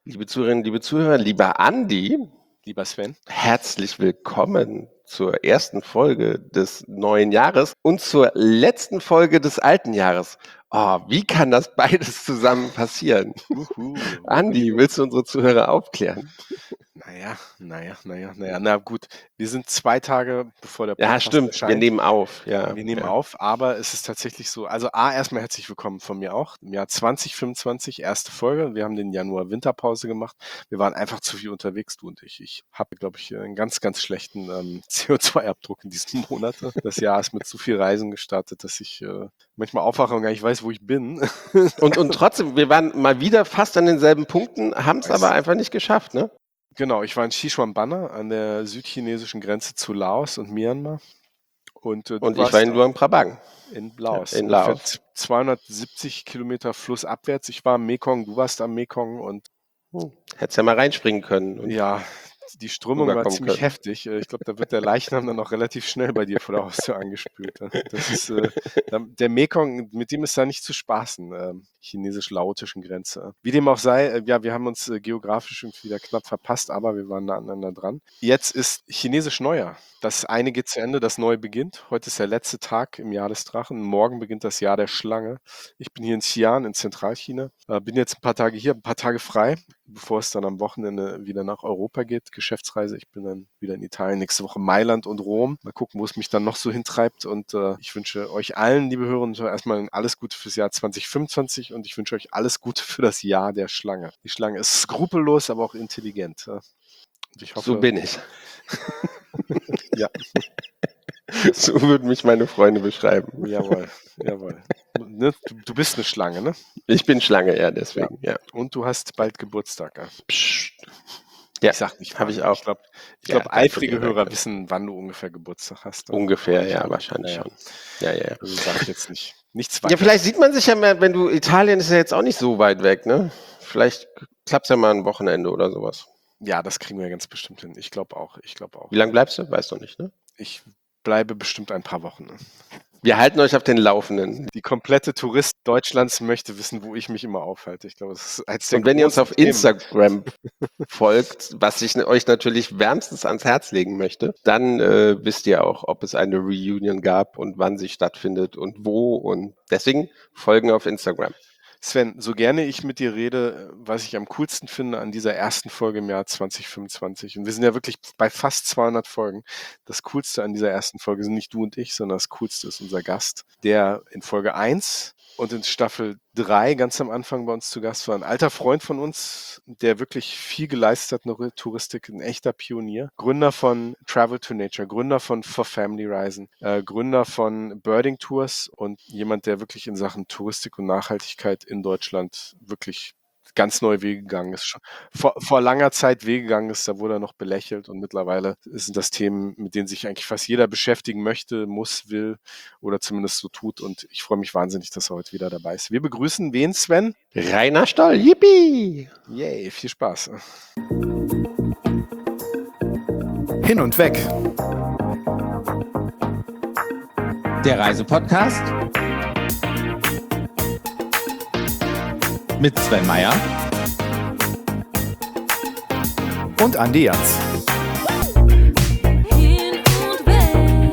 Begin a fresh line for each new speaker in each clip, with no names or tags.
Liebe Zuhörerinnen, liebe Zuhörer, lieber Andi,
Lieber Sven.
herzlich willkommen zur ersten Folge des neuen Jahres und zur letzten Folge des alten Jahres. Oh, wie kann das beides zusammen passieren? Andi, willst du unsere Zuhörer aufklären?
Na gut. Wir sind 2 Tage, bevor der
Ja,
Podcast
stimmt, wir
erscheint.
nehmen auf. Ja,
Wir nehmen
ja.
auf, aber es ist tatsächlich so, also erstmal herzlich willkommen von mir auch. Im Jahr 2025, erste Folge. Wir haben den Januar Winterpause gemacht. Wir waren einfach zu viel unterwegs, du und ich. Ich habe, glaube ich, einen ganz, ganz schlechten CO2-Abdruck in diesem Monat. Das Jahr ist mit zu viel Reisen gestartet, dass ich manchmal aufwache und gar nicht weiß, wo ich bin.
Und trotzdem, wir waren mal wieder fast an denselben Punkten, haben es aber einfach nicht geschafft, ne?
Genau, ich war in Sichuan-Banna an der südchinesischen Grenze zu Laos und Myanmar. Und du
Und ich war
warst
in Luang Prabang.
in Laos,
in
ungefähr
Laos.
270 Kilometer flussabwärts. Ich war am Mekong, du warst am Mekong und
Hättest ja mal reinspringen können. Und
ja, die Strömung war
rüberkommen
ziemlich
können.
heftig. Ich glaube, da wird der Leichnam dann auch relativ schnell bei dir vor der Haustür angespült. Das ist der Mekong, mit dem ist da nicht zu spaßen, chinesisch-laotischen Grenze. Wie dem auch sei, ja, wir haben uns geografisch wieder knapp verpasst, aber wir waren nah aneinander dran. Jetzt ist chinesisch Neujahr. Das eine geht zu Ende, das neue beginnt. Heute ist der letzte Tag im Jahr des Drachen. Morgen beginnt das Jahr der Schlange. Ich bin hier in Xi'an in Zentralchina. Bin jetzt ein paar Tage hier, ein paar Tage frei, bevor es dann am Wochenende wieder nach Europa geht. Geschäftsreise. Ich bin dann wieder in Italien, nächste Woche Mailand und Rom. Mal gucken, wo es mich dann noch so hintreibt. Und ich wünsche euch allen, liebe Hörer und Hörer, erstmal alles Gute fürs Jahr 2025 und ich wünsche euch alles Gute für das Jahr der Schlange. Die Schlange ist skrupellos, aber auch intelligent. Und ich hoffe,
So bin ich.
Ja.
So würden mich meine Freunde beschreiben.
Jawohl. Ne? Du bist eine Schlange, ne?
Ich bin Schlange, ja, deswegen, ja.
Und du hast bald Geburtstag. Ja?
Psst. Ja,
Ich sag nicht,
habe ich
wann.
auch.
Ich glaube,
Ja, danke
eifrige
dir,
Hörer
danke.
wissen, wann du ungefähr Geburtstag hast.
Ungefähr, ja, wahrscheinlich
Ja.
schon. Ja.
Also sag ich jetzt nichts
Ja,
weiter.
vielleicht sieht man sich ja mehr, wenn du, Italien ist ja jetzt auch nicht so weit weg, ne? Vielleicht klappt's ja mal ein Wochenende oder sowas.
Ja, das kriegen wir ganz bestimmt hin. Ich glaube auch.
Wie lange bleibst du? Weißt du nicht, ne?
Ich bleibe bestimmt ein paar Wochen. Ne?
Wir halten euch auf den Laufenden.
Die komplette Tourist Deutschlands möchte wissen, wo ich mich immer aufhalte. Ich glaube, das ist eins der
Und wenn ihr uns auf
großen Themen.
Instagram folgt, was ich euch natürlich wärmstens ans Herz legen möchte, dann wisst ihr auch, ob es eine Reunion gab und wann sie stattfindet und wo. Und deswegen folgen auf Instagram.
Sven, so gerne ich mit dir rede, was ich am coolsten finde an dieser ersten Folge im Jahr 2025, und wir sind ja wirklich bei fast 200 Folgen, das Coolste an dieser ersten Folge sind nicht du und ich, sondern das Coolste ist unser Gast, der in Folge 1 und in Staffel 3 ganz am Anfang bei uns zu Gast war. Ein alter Freund von uns, der wirklich viel geleistet hat in der Touristik, ein echter Pionier. Gründer von Travel to Nature, Gründer von For Family Reisen, Gründer von Birding Tours und jemand, der wirklich in Sachen Touristik und Nachhaltigkeit in Deutschland wirklich ganz neue Wege gegangen ist. Schon vor langer Zeit Wege gegangen ist, da wurde er noch belächelt und mittlerweile sind das Themen, mit denen sich eigentlich fast jeder beschäftigen möchte, muss, will oder zumindest so tut, und ich freue mich wahnsinnig, dass er heute wieder dabei ist. Wir begrüßen wen, Sven?
Rainer Stoll, yippie!
Yay, viel Spaß.
Hin und weg.
Der Reisepodcast mit Sven Meyer
Und Andi Jans.
Hin und weg.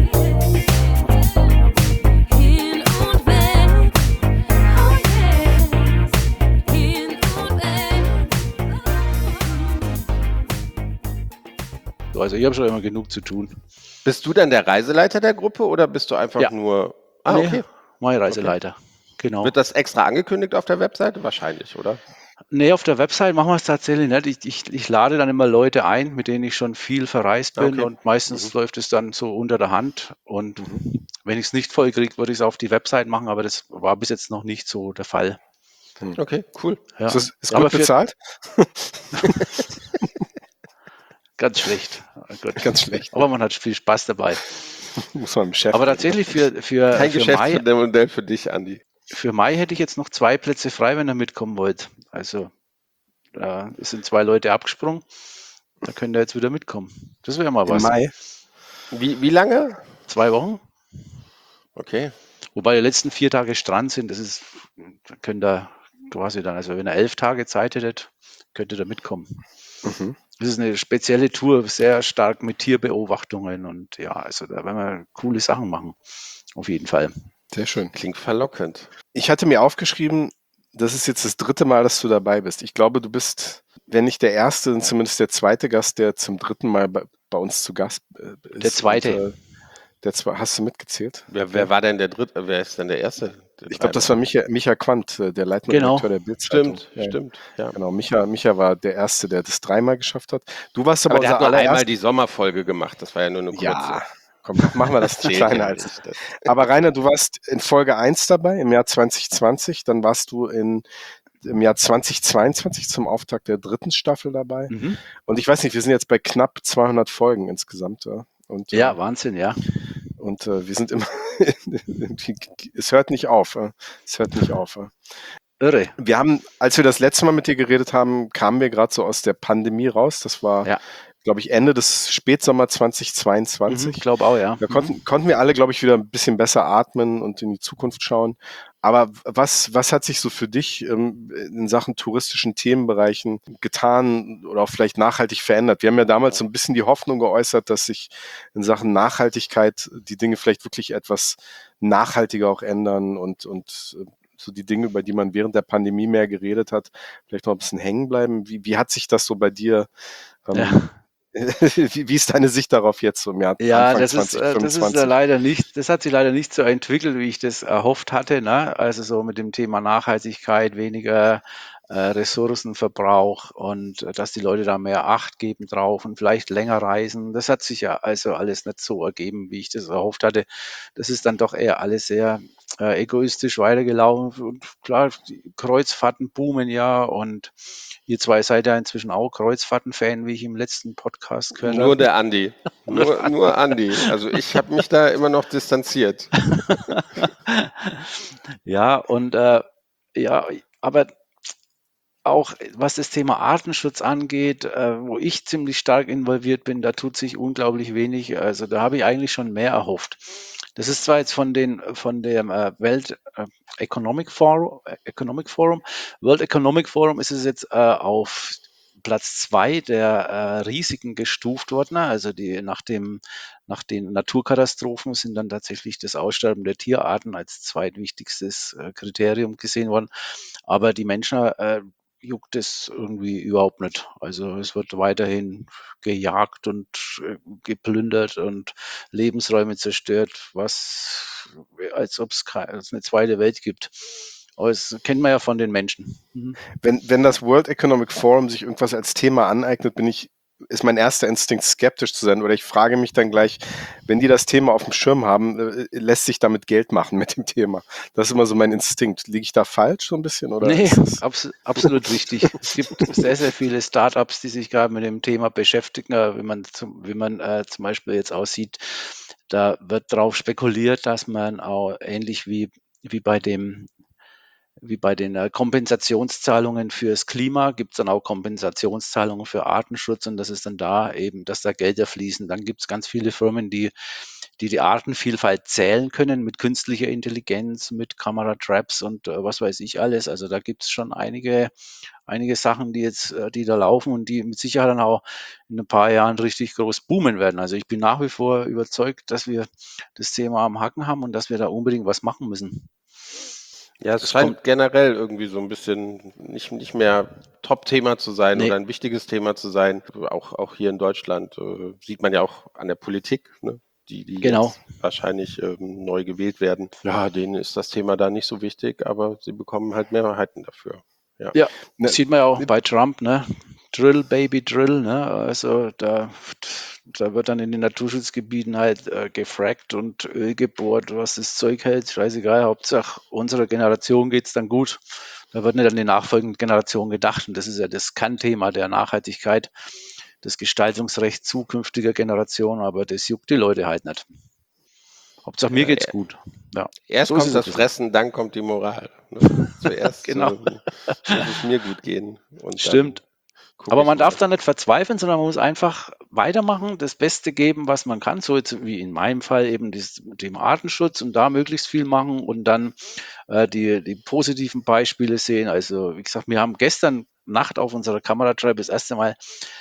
Hin und weg. Oh yes. Hin und weg.
Also ich habe schon immer genug zu tun.
Bist du dann der Reiseleiter der Gruppe oder bist du einfach
Ja.
nur... Ah,
Nee,
okay.
Mein Reiseleiter. Genau.
Wird das extra angekündigt auf der Webseite? Wahrscheinlich, oder?
Nee, auf der Website machen wir es tatsächlich nicht. Ich lade dann immer Leute ein, mit denen ich schon viel verreist bin,
Okay.
und meistens läuft es dann so unter der Hand, und wenn ich es nicht voll kriege, würde ich es auf die Website machen, aber das war bis jetzt noch nicht so der Fall.
Okay, cool.
Ja.
Ist
Aber
gut bezahlt?
Ganz schlecht. Gut.
Ganz schlecht.
Aber man hat viel Spaß dabei.
Muss man im Chef.
Aber tatsächlich für
Kein
Mai,
Geschäftsmodell für dich, Andi.
für Mai hätte ich jetzt noch 2 Plätze frei, wenn ihr mitkommen wollt. Also es sind 2 Leute abgesprungen. Da könnt ihr jetzt wieder mitkommen. Das wäre mal
Im
was.
Mai.
Wie lange?
2 Wochen.
Okay.
Wobei die letzten 4 Tage Strand sind. Da quasi dann. Also wenn ihr 11 Tage Zeit hättet, könntet ihr mitkommen.
Mhm.
Das ist eine spezielle Tour, sehr stark mit Tierbeobachtungen und ja, also da werden wir coole Sachen machen. Auf jeden Fall.
Sehr schön.
Klingt verlockend.
Ich hatte mir aufgeschrieben, das ist jetzt das 3. Mal, dass du dabei bist. Ich glaube, du bist, wenn nicht der erste, dann zumindest der zweite Gast, der zum 3. Mal bei uns zu Gast ist.
Der zweite.
Und, hast du mitgezählt?
Wer war denn der Dritte? Wer ist denn der Erste?
Ich glaube, das war Micha Quandt, der Leitredakteur der Bildzeitung.
Stimmt, stimmt. Ja.
Genau, Micha war der Erste, der das 3-mal geschafft hat. Du warst
Aber
aber
der hat
unser
nur einmal
allererster.
die Sommerfolge gemacht. Das war ja nur eine kurze.
Ja, komm, machen wir das
Zählt
kleiner
ja
als.
nicht. Das-
Aber Rainer, du warst in Folge 1 dabei im Jahr 2020, dann warst du im Jahr 2022 zum Auftakt der 3. Staffel dabei.
Mhm.
Und ich weiß nicht, wir sind jetzt bei knapp 200 Folgen insgesamt. Ja. Und,
Ja, Wahnsinn, ja.
und wir sind immer, es hört nicht auf. Es hört nicht auf.
Irre.
Wir haben, als wir das letzte Mal mit dir geredet haben, kamen wir gerade so aus der Pandemie raus. Das war,
Ja.
glaube ich, Ende des Spätsommer 2022.
Ich glaube auch, ja.
Da konnten wir alle, glaube ich, wieder ein bisschen besser atmen und in die Zukunft schauen. Aber was hat sich so für dich in Sachen touristischen Themenbereichen getan oder auch vielleicht nachhaltig verändert? Wir haben ja damals so ein bisschen die Hoffnung geäußert, dass sich in Sachen Nachhaltigkeit die Dinge vielleicht wirklich etwas nachhaltiger auch ändern und so die Dinge, über die man während der Pandemie mehr geredet hat, vielleicht noch ein bisschen hängen bleiben. Wie hat sich das so bei dir
Ja.
wie ist deine Sicht darauf jetzt so im Jahr
Ja,
Anfang
das ist
2025?
leider nicht, das hat sich leider nicht so entwickelt, wie ich das erhofft hatte, ne? Also so mit dem Thema Nachhaltigkeit, weniger Ressourcenverbrauch und dass die Leute da mehr Acht geben drauf und vielleicht länger reisen. Das hat sich ja also alles nicht so ergeben, wie ich das erhofft hatte. Das ist dann doch eher alles sehr egoistisch weitergelaufen. Und klar, die Kreuzfahrten boomen ja und ihr zwei seid ja inzwischen auch Kreuzfahrten-Fan, wie ich im letzten Podcast gehört
Nur
habe.
der Andi. Nur Andi. Also ich habe mich da immer noch distanziert.
Ja, und ja, aber auch was das Thema Artenschutz angeht, wo ich ziemlich stark involviert bin, da tut sich unglaublich wenig. Also da habe ich eigentlich schon mehr erhofft. Das ist zwar jetzt von dem Welt Economic Forum, World Economic Forum ist es jetzt auf Platz 2 der Risiken gestuft worden. Also nach den Naturkatastrophen sind dann tatsächlich das Aussterben der Tierarten als zweitwichtigstes Kriterium gesehen worden. Aber die Menschen juckt es irgendwie überhaupt nicht. Also es wird weiterhin gejagt und geplündert und Lebensräume zerstört, als ob es eine zweite Welt gibt. Aber das kennt man ja von den Menschen. Mhm.
Wenn das World Economic Forum sich irgendwas als Thema aneignet, ist mein erster Instinkt, skeptisch zu sein. Oder ich frage mich dann gleich, wenn die das Thema auf dem Schirm haben, lässt sich damit Geld machen mit dem Thema. Das ist immer so mein Instinkt. Liege ich da falsch so ein bisschen? Oder
Nee,
ist das
absolut richtig. Es gibt sehr, sehr viele Startups, die sich gerade mit dem Thema beschäftigen. Wie man zum Beispiel jetzt aussieht, da wird darauf spekuliert, dass man auch ähnlich wie bei den Kompensationszahlungen fürs Klima gibt es dann auch Kompensationszahlungen für Artenschutz und das ist dann da eben, dass da Gelder fließen. Dann gibt es ganz viele Firmen, die Artenvielfalt zählen können mit künstlicher Intelligenz, mit Kameratraps und was weiß ich alles. Also da gibt es schon einige Sachen, die da laufen und die mit Sicherheit dann auch in ein paar Jahren richtig groß boomen werden. Also ich bin nach wie vor überzeugt, dass wir das Thema am Haken haben und dass wir da unbedingt was machen müssen.
Ja, es
Das
scheint
kommt,
generell irgendwie so ein bisschen nicht mehr Top-Thema zu sein
nee,
oder ein wichtiges Thema zu sein. Auch hier in Deutschland sieht man ja auch an der Politik, ne? Die
genau.
jetzt wahrscheinlich neu gewählt werden. Ja, denen ist das Thema da nicht so wichtig, aber sie bekommen halt Mehrheiten dafür. Ja.
Ja,
ne,
sieht man ja auch bei Trump, ne? Drill, Baby, Drill, ne? Also da wird dann in den Naturschutzgebieten halt gefrackt und Öl gebohrt, was das Zeug hält, scheißegal, Hauptsache unserer Generation geht's dann gut. Da wird nicht an die nachfolgenden Generationen gedacht und das ist ja das Kernthema der Nachhaltigkeit, das Gestaltungsrecht zukünftiger Generationen, aber das juckt die Leute halt nicht. Hauptsache mir geht's gut. Ja,
Erst
so ist
kommt
es ein
das
bisschen.
Fressen, dann kommt die Moral. Ne? Zuerst
Genau,
muss es mir gut gehen und
stimmt.
dann guck
Aber
ich
man darf
mal.
da nicht verzweifeln, sondern man muss einfach weitermachen, das Beste geben, was man kann. So jetzt wie in meinem Fall eben dem Artenschutz und da möglichst viel machen und dann die positiven Beispiele sehen. Also wie gesagt, wir haben gestern Nacht auf unserer Kameratribe das erste Mal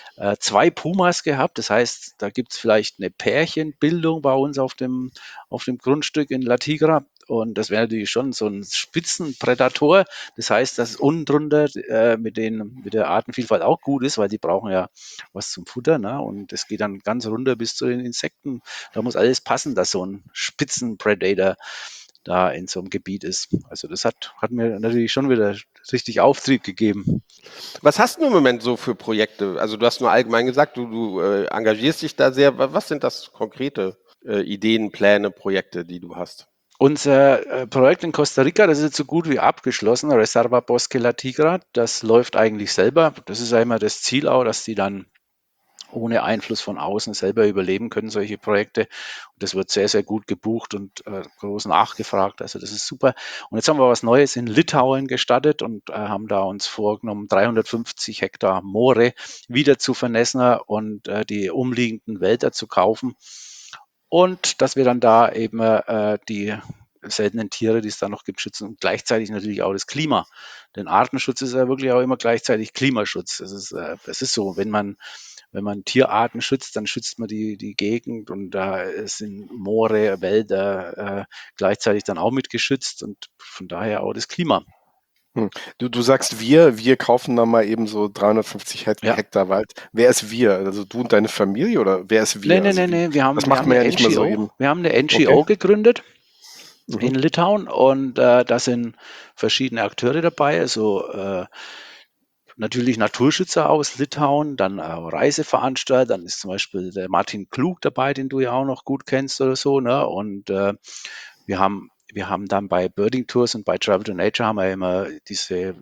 2 Pumas gehabt. Das heißt, da gibt es vielleicht eine Pärchenbildung bei uns auf dem Grundstück in La Tigra. Und das wäre natürlich schon so ein Spitzenprädator. Das heißt, dass unten drunter mit der Artenvielfalt auch gut ist, weil die brauchen ja was zum Futter. Ne? Und es geht dann ganz runter bis zu den Insekten. Da muss alles passen, dass so ein Spitzenpredator da in so einem Gebiet ist. Also das hat mir natürlich schon wieder richtig Auftrieb gegeben.
Was hast du im Moment so für Projekte? Also du hast nur allgemein gesagt, du engagierst dich da sehr. Was sind das konkrete Ideen, Pläne, Projekte, die du hast?
Unser Projekt in Costa Rica, das ist jetzt so gut wie abgeschlossen, Reserva Bosque La Tigra, das läuft eigentlich selber. Das ist ja immer das Ziel auch, dass die dann ohne Einfluss von außen selber überleben können, solche Projekte. Und das wird sehr, sehr gut gebucht und groß nachgefragt. Also das ist super. Und jetzt haben wir was Neues in Litauen gestartet und haben da uns vorgenommen, 350 Hektar Moore wieder zu vernässen und die umliegenden Wälder zu kaufen. Und dass wir dann da eben die seltenen Tiere, die es da noch gibt, schützen und gleichzeitig natürlich auch das Klima. Denn Artenschutz ist ja wirklich auch immer gleichzeitig Klimaschutz. Das ist so, wenn man Tierarten schützt, dann schützt man die Gegend und da sind Moore, Wälder gleichzeitig dann auch mit geschützt und von daher auch das Klima.
Du sagst wir kaufen dann mal eben so 350
Ja.
Hektar Wald. Wer ist wir? Also du und deine Familie oder wer ist wir?
Nee,
Also
wir haben
das macht man
eine
ja nicht mehr so
NGO.
eben.
Wir haben eine NGO
Okay.
gegründet
Mhm.
in Litauen und da sind verschiedene Akteure dabei, also natürlich Naturschützer aus Litauen, dann Reiseveranstalter, dann ist zum Beispiel der Martin Klug dabei, den du ja auch noch gut kennst oder so, ne? Und wir haben dann bei Birding Tours und bei Travel to Nature haben wir immer diese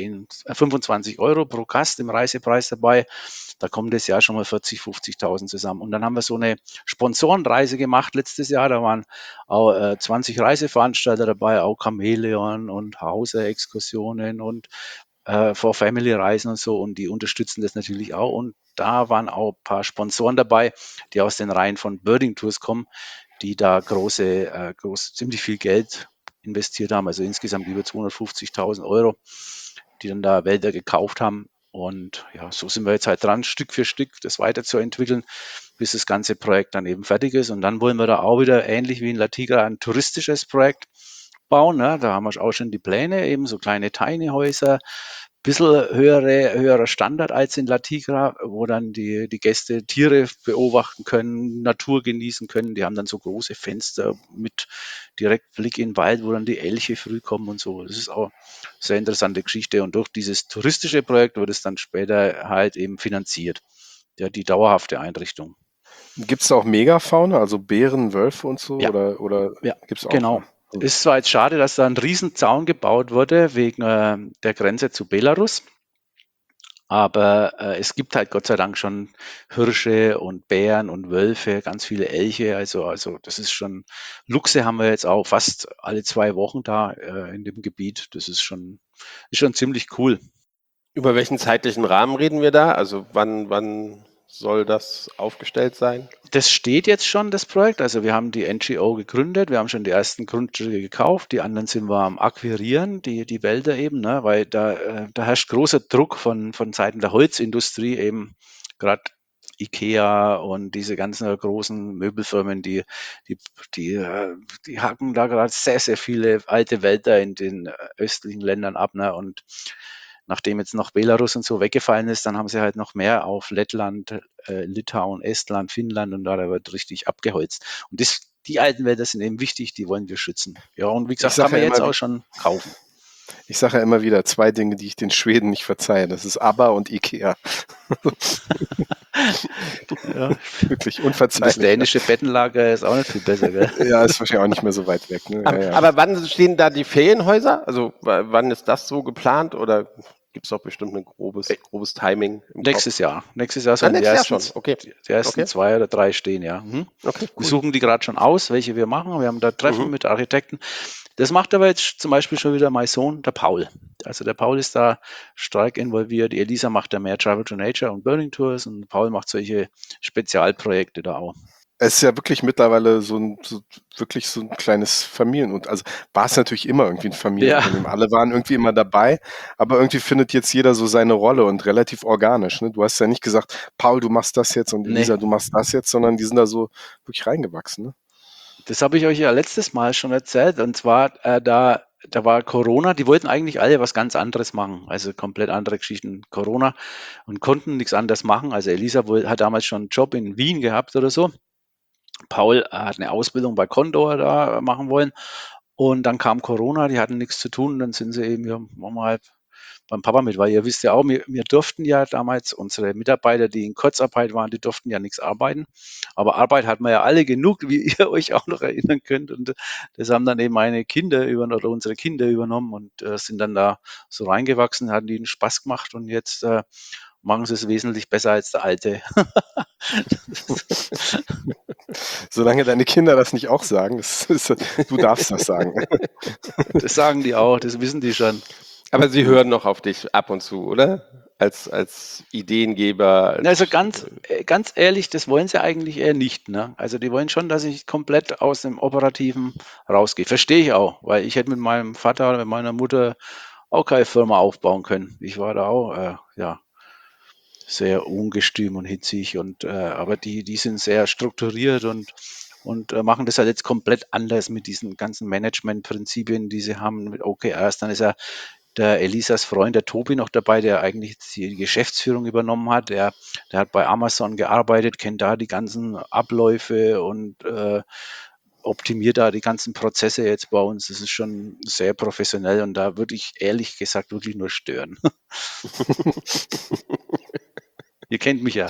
25 Euro pro Gast im Reisepreis dabei. Da kommen das Jahr schon mal 40, 50.000 zusammen. Und dann haben wir so eine Sponsorenreise gemacht letztes Jahr. Da waren auch 20 Reiseveranstalter dabei, auch Chamäleon und Hauser-Exkursionen und For-Family-Reisen und so. Und die unterstützen das natürlich auch. Und da waren auch ein paar Sponsoren dabei, die aus den Reihen von Birding Tours kommen, die da ziemlich viel Geld investiert haben, also insgesamt über 250.000 Euro, die dann da Wälder gekauft haben. Und ja, so sind wir jetzt halt dran, Stück für Stück das weiterzuentwickeln, bis das ganze Projekt dann eben fertig ist. Und dann wollen wir da auch wieder, ähnlich wie in La Tigra, ein touristisches Projekt bauen. Ne? Da haben wir auch schon die Pläne, eben so kleine Tiny Häuser, bisschen höherer Standard als in La Tigra, wo dann die Gäste Tiere beobachten können, Natur genießen können. Die haben dann so große Fenster mit direkt Blick in den Wald, wo dann die Elche früh kommen und so. Das ist auch eine sehr interessante Geschichte. Und durch dieses touristische Projekt wird es dann später halt eben finanziert. Ja, die dauerhafte Einrichtung.
Gibt es da auch Megafauna, also Bären, Wölfe und so?
Ja.
Oder
Ja,
gibt es auch?
genau. Ist zwar jetzt schade, dass da ein Riesenzaun gebaut wurde wegen der Grenze zu Belarus, aber es gibt halt Gott sei Dank schon Hirsche und Bären und Wölfe, ganz viele Elche. Also das ist schon, Luchse haben wir jetzt auch fast alle 2 Wochen da in dem Gebiet. Das ist schon ziemlich cool.
Über welchen zeitlichen Rahmen reden wir da? Also wann soll das aufgestellt sein?
Das steht jetzt schon, das Projekt. Also wir haben die NGO gegründet, wir haben schon die ersten Grundstücke gekauft, die anderen sind wir am Akquirieren, die Wälder eben, ne? Weil da herrscht großer Druck von Seiten der Holzindustrie eben, gerade IKEA und diese ganzen großen Möbelfirmen, die hacken da gerade sehr, sehr viele alte Wälder in den östlichen Ländern ab, ne? Und nachdem jetzt noch Belarus und so weggefallen ist, dann haben sie halt noch mehr auf Lettland, Litauen, Estland, Finnland und da wird richtig abgeholzt. Und die alten Wälder sind eben wichtig, die wollen wir schützen. Ja, und wie gesagt,
sag
kann man
ja
jetzt
immer,
auch schon kaufen.
Ich sage ja immer wieder 2 Dinge, die ich den Schweden nicht verzeihe. Das ist ABBA und IKEA.
Ja.
Wirklich
Und das
unverzeihlich.
dänische Bettenlager ist auch nicht viel besser, gell?
Ja, ist wahrscheinlich auch nicht mehr so weit weg. Ne? Ja, ja.
Aber wann stehen da die Ferienhäuser? Also wann ist das so geplant? Oder Gibt es doch bestimmt ein grobes Timing im
Nächstes Jahr. Nächstes Jahr
Ah,
sollen die
nächstes Jahr
ersten,
schon. Okay.
die ersten
Okay.
2 oder 3 stehen, ja.
Okay,
Wir
cool.
suchen die gerade schon aus, welche wir machen. Wir haben da Treffen
Mhm.
mit Architekten. Das macht aber jetzt zum Beispiel schon wieder mein Sohn, der Paul. Also der Paul ist da stark involviert. Die Elisa macht da mehr Travel to Nature und Burning Tours und Paul macht solche Spezialprojekte da auch.
Es ist ja wirklich mittlerweile wirklich so ein kleines also war es natürlich immer irgendwie ein Familienunternehmen. Alle waren irgendwie immer dabei, aber irgendwie findet jetzt jeder so seine Rolle und relativ organisch. Ne? Du hast ja nicht gesagt, Paul, du machst das jetzt und
Nee.
Elisa, du machst das jetzt, sondern die sind da so wirklich reingewachsen. Ne?
Das habe ich euch ja letztes Mal schon erzählt. Und zwar, da war Corona, die wollten eigentlich alle was ganz anderes machen, also komplett andere Geschichten. Corona und konnten nichts anderes machen. Also Elisa hat damals schon einen Job in Wien gehabt oder so. Paul hat eine Ausbildung bei Condor da machen wollen. Und dann kam Corona, die hatten nichts zu tun. Dann sind sie eben, ja, machen wir halt beim Papa mit, weil ihr wisst ja auch, wir durften ja damals, unsere Mitarbeiter, die in Kurzarbeit waren, die durften ja nichts arbeiten. Aber Arbeit hatten wir ja alle genug, wie ihr euch auch noch erinnern könnt. Und das haben dann eben meine Kinder oder unsere Kinder übernommen und sind dann da so reingewachsen, hatten ihnen Spaß gemacht und jetzt machen sie es wesentlich besser als der Alte.
Solange deine Kinder das nicht auch sagen, du darfst das sagen.
Das sagen die auch, das wissen die schon.
Aber sie hören noch auf dich ab und zu, oder? Als Ideengeber.
Also ganz ehrlich, das wollen sie eigentlich eher nicht. Ne? Also die wollen schon, dass ich komplett aus dem Operativen rausgehe. Verstehe ich auch, weil ich hätte mit meinem Vater oder mit meiner Mutter auch keine Firma aufbauen können. Ich war da auch sehr ungestüm und hitzig aber die sind sehr strukturiert und machen das halt jetzt komplett anders mit diesen ganzen Managementprinzipien, die sie haben mit OKRs. Dann ist ja der Elisas Freund, der Tobi, noch dabei, der eigentlich die Geschäftsführung übernommen hat. Der hat bei Amazon gearbeitet, kennt da die ganzen Abläufe und optimiert da die ganzen Prozesse jetzt bei uns. Das ist schon sehr professionell und da würde ich ehrlich gesagt wirklich nur stören. Ihr kennt mich ja.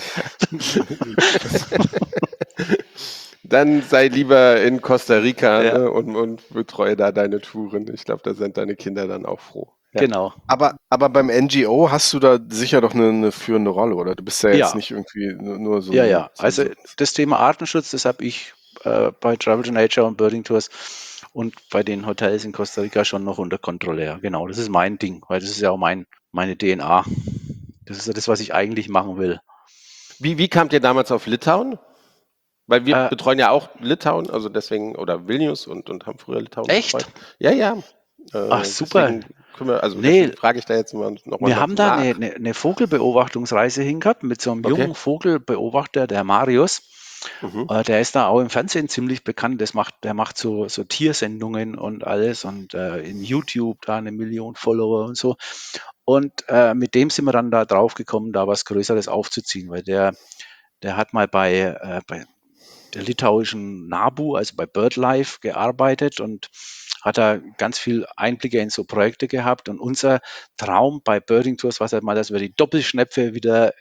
Dann sei lieber in Costa Rica,
Ja.
ne, und betreue da deine Touren. Ich glaube, da sind deine Kinder dann auch froh. Ja.
Genau.
Aber beim NGO hast du da sicher doch eine führende Rolle, oder? Du bist ja jetzt
Ja.
nicht irgendwie nur so.
Ja.
So,
Also das Thema Artenschutz, das habe ich bei Travel to Nature und Birding Tours und bei den Hotels in Costa Rica schon noch unter Kontrolle. Ja. Genau, das ist mein Ding, weil das ist ja auch meine DNA. Das ist ja das, was ich eigentlich machen will.
Wie kamt ihr damals auf Litauen? Weil wir
Äh,
betreuen ja auch Litauen, also deswegen, oder Vilnius und haben früher Litauen
Echt?
betreut. Ja.
Ach, super.
Deswegen
Nee.
deswegen frage ich da jetzt mal nochmal
Wir haben da
nach.
eine Vogelbeobachtungsreise hingehabt mit so einem
Okay.
jungen Vogelbeobachter, der Marius.
Mhm.
Der ist da auch im Fernsehen ziemlich bekannt. Der macht so Tiersendungen und alles und in YouTube da 1 Million Follower und so. Und mit dem sind wir dann da drauf gekommen, da was Größeres aufzuziehen, weil der hat mal bei der litauischen NABU, also bei BirdLife, gearbeitet und hat da ganz viel Einblicke in so Projekte gehabt. Und unser Traum bei Birding Tours war halt mal, dass wir die Doppelschnepfe wieder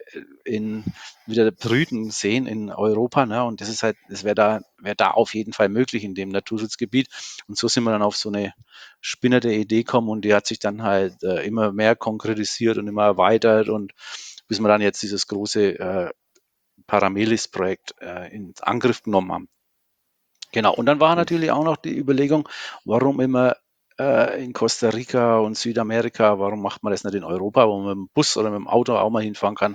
brüten sehen in Europa. Ne? Und das wäre da auf jeden Fall möglich in dem Naturschutzgebiet. Und so sind wir dann auf so eine spinnerte Idee gekommen und die hat sich dann halt immer mehr konkretisiert und immer erweitert und bis wir dann jetzt dieses große Paramelis-Projekt in Angriff genommen haben. Genau, und dann war natürlich auch noch die Überlegung, warum immer in Costa Rica und Südamerika, warum macht man das nicht in Europa, wo man mit dem Bus oder mit dem Auto auch mal hinfahren kann.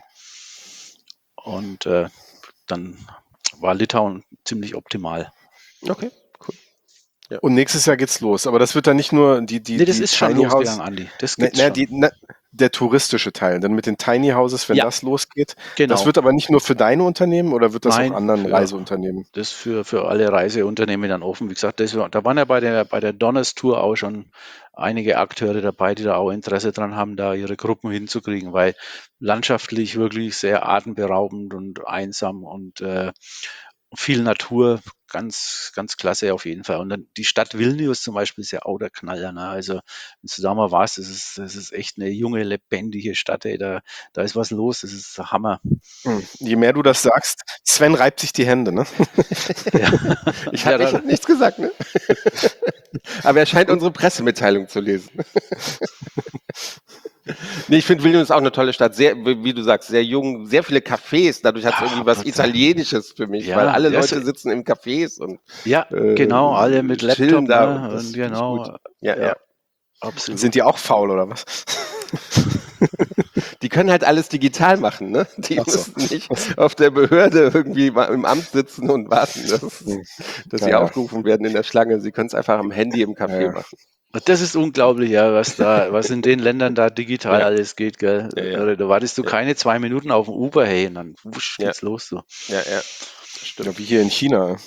Und dann war Litauen ziemlich optimal.
Okay, cool.
Und nächstes Jahr geht's los. Aber das wird dann nicht nur die
Nee, das
die
ist schon
Tiny House,
losgegangen, Andi. Das gibt's schon.
der touristische Teil, dann mit den Tiny Houses, wenn
Ja.
das losgeht.
Genau.
Das wird aber nicht nur für deine Unternehmen oder wird das
Nein,
auch anderen
für-
Reiseunternehmen?
Das für alle Reiseunternehmen dann offen. Wie gesagt, da waren ja bei der Donners Tour auch schon einige Akteure dabei, die da auch Interesse dran haben, da ihre Gruppen hinzukriegen, weil landschaftlich wirklich sehr atemberaubend und einsam und viel Natur, ganz, ganz klasse auf jeden Fall. Und dann die Stadt Vilnius zum Beispiel ist ja auch der Knaller. Ne? Also, wenn du da mal warst, das ist echt eine junge, lebendige Stadt. Ey. Da ist was los, das ist der Hammer.
Je mehr du das sagst, Sven reibt sich die Hände, ne?
Ja.
Ich
Ja,
habe nichts gesagt, ne? Aber er scheint unsere Pressemitteilung zu lesen. Nee, ich finde Vilnius ist auch eine tolle Stadt. Sehr, wie du sagst, sehr jung, sehr viele Cafés. Dadurch hat es irgendwie was
total.
Italienisches für mich, weil
Ja,
alle
ja,
Leute sitzen im Cafés und
ja, genau, alle mit
chillen
Laptop,
da und
ne?
das
Und
finde ich gut.
genau,
Ja,
ja,
ja.
absolut.
Sind die auch faul oder was?
Die können halt alles digital machen, ne? Die
Ach so.
müssen nicht auf der Behörde irgendwie mal im Amt sitzen und warten, dass sie
Ja, ja.
aufgerufen werden in der Schlange. Sie können es einfach am Handy im Café
Ja, ja.
machen.
Das ist unglaublich, ja, was in den Ländern da digital
Ja.
alles geht, gell?
Ja, ja.
Da wartest du
Ja.
keine 2 Minuten auf den Uber, hey, und dann wusch,
Ja.
geht's los, du.
Ja, ja. Stimmt.
Ja, wie hier in China.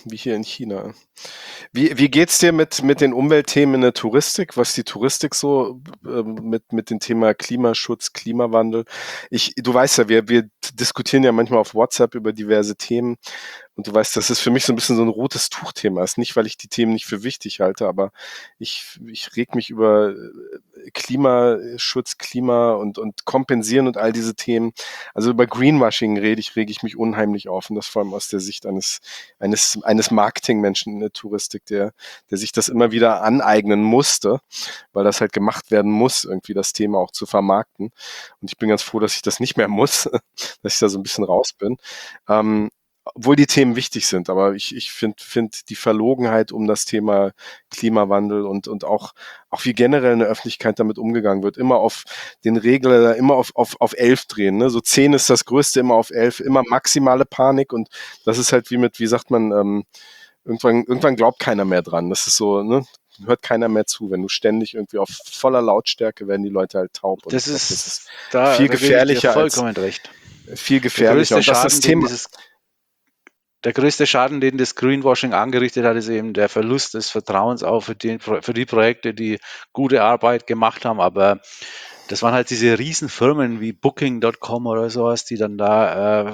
Wie geht's dir mit den Umweltthemen in der Touristik? Was die Touristik so mit dem Thema Klimaschutz, Klimawandel? Du weißt ja, wir diskutieren ja manchmal auf WhatsApp über diverse Themen. Und du weißt, das ist für mich so ein bisschen so ein rotes Tuchthema. Ist nicht, weil ich die Themen nicht für wichtig halte, aber ich reg mich über Klimaschutz, Klima und Kompensieren und all diese Themen. Also über Greenwashing rege ich mich unheimlich auf. Und das vor allem aus der Sicht eines Marketingmenschen in der Touristik, der sich das immer wieder aneignen musste, weil das halt gemacht werden muss, irgendwie das Thema auch zu vermarkten. Und ich bin ganz froh, dass ich das nicht mehr muss, dass ich da so ein bisschen raus bin. Obwohl die Themen wichtig sind, aber ich finde die Verlogenheit um das Thema Klimawandel und auch wie generell in der Öffentlichkeit damit umgegangen wird, immer auf den Regler, immer auf 11 drehen, ne? So 10 ist das Größte, immer auf 11, immer maximale Panik und das ist halt wie sagt man, irgendwann glaubt keiner mehr dran. Das ist so, ne? Hört keiner mehr zu. Wenn du ständig irgendwie auf voller Lautstärke werden die Leute halt taub. Und
Das
ich glaub,
ist, da
viel
gebe ich dir
gefährlicher
vollkommen recht.
viel
Der
gefährlicher.
größte
Und das ist das
Schaden, den
Thema.
der größte Schaden, den das Greenwashing angerichtet hat, ist eben der Verlust des Vertrauens auch für die Projekte, die gute Arbeit gemacht haben. Aber das waren halt diese Riesenfirmen wie Booking.com oder sowas, die dann da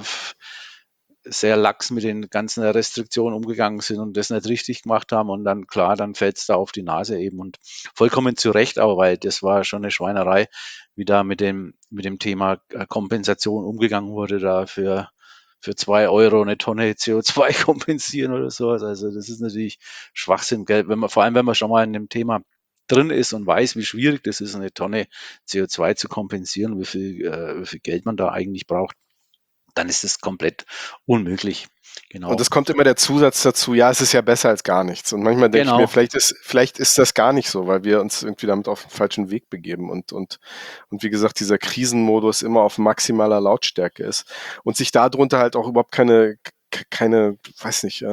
sehr lax mit den ganzen Restriktionen umgegangen sind und das nicht richtig gemacht haben. Und dann, klar, dann fällt es da auf die Nase eben. Und vollkommen zu Recht auch, weil das war schon eine Schweinerei, wie da mit dem Thema Kompensation umgegangen wurde, da für 2 Euro eine Tonne CO2 kompensieren oder sowas. Also das ist natürlich Schwachsinn, gell? Vor allem, wenn man schon mal in dem Thema drin ist und weiß, wie schwierig das ist, eine Tonne CO2 zu kompensieren, wie viel Geld man da eigentlich braucht, dann ist es komplett unmöglich. Genau.
Und es kommt immer der Zusatz dazu, ja, es ist ja besser als gar nichts. Und manchmal denke ich mir, vielleicht ist das gar nicht so, weil wir uns irgendwie damit auf den falschen Weg begeben und wie gesagt, dieser Krisenmodus immer auf maximaler Lautstärke ist und sich darunter halt auch überhaupt keine, weiß nicht,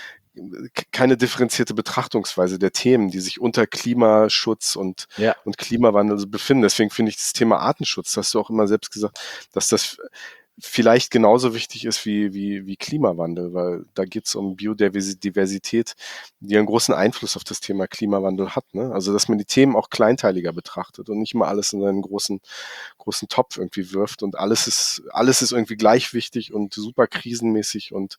keine differenzierte Betrachtungsweise der Themen, die sich unter Klimaschutz und Klimawandel so befinden. Deswegen finde ich das Thema Artenschutz, das hast du auch immer selbst gesagt, dass das vielleicht genauso wichtig ist wie Klimawandel, weil da geht es um Biodiversität, die einen großen Einfluss auf das Thema Klimawandel hat. Ne? Also dass man die Themen auch kleinteiliger betrachtet und nicht mal alles in einen großen Topf irgendwie wirft und alles ist irgendwie gleich wichtig und super krisenmäßig und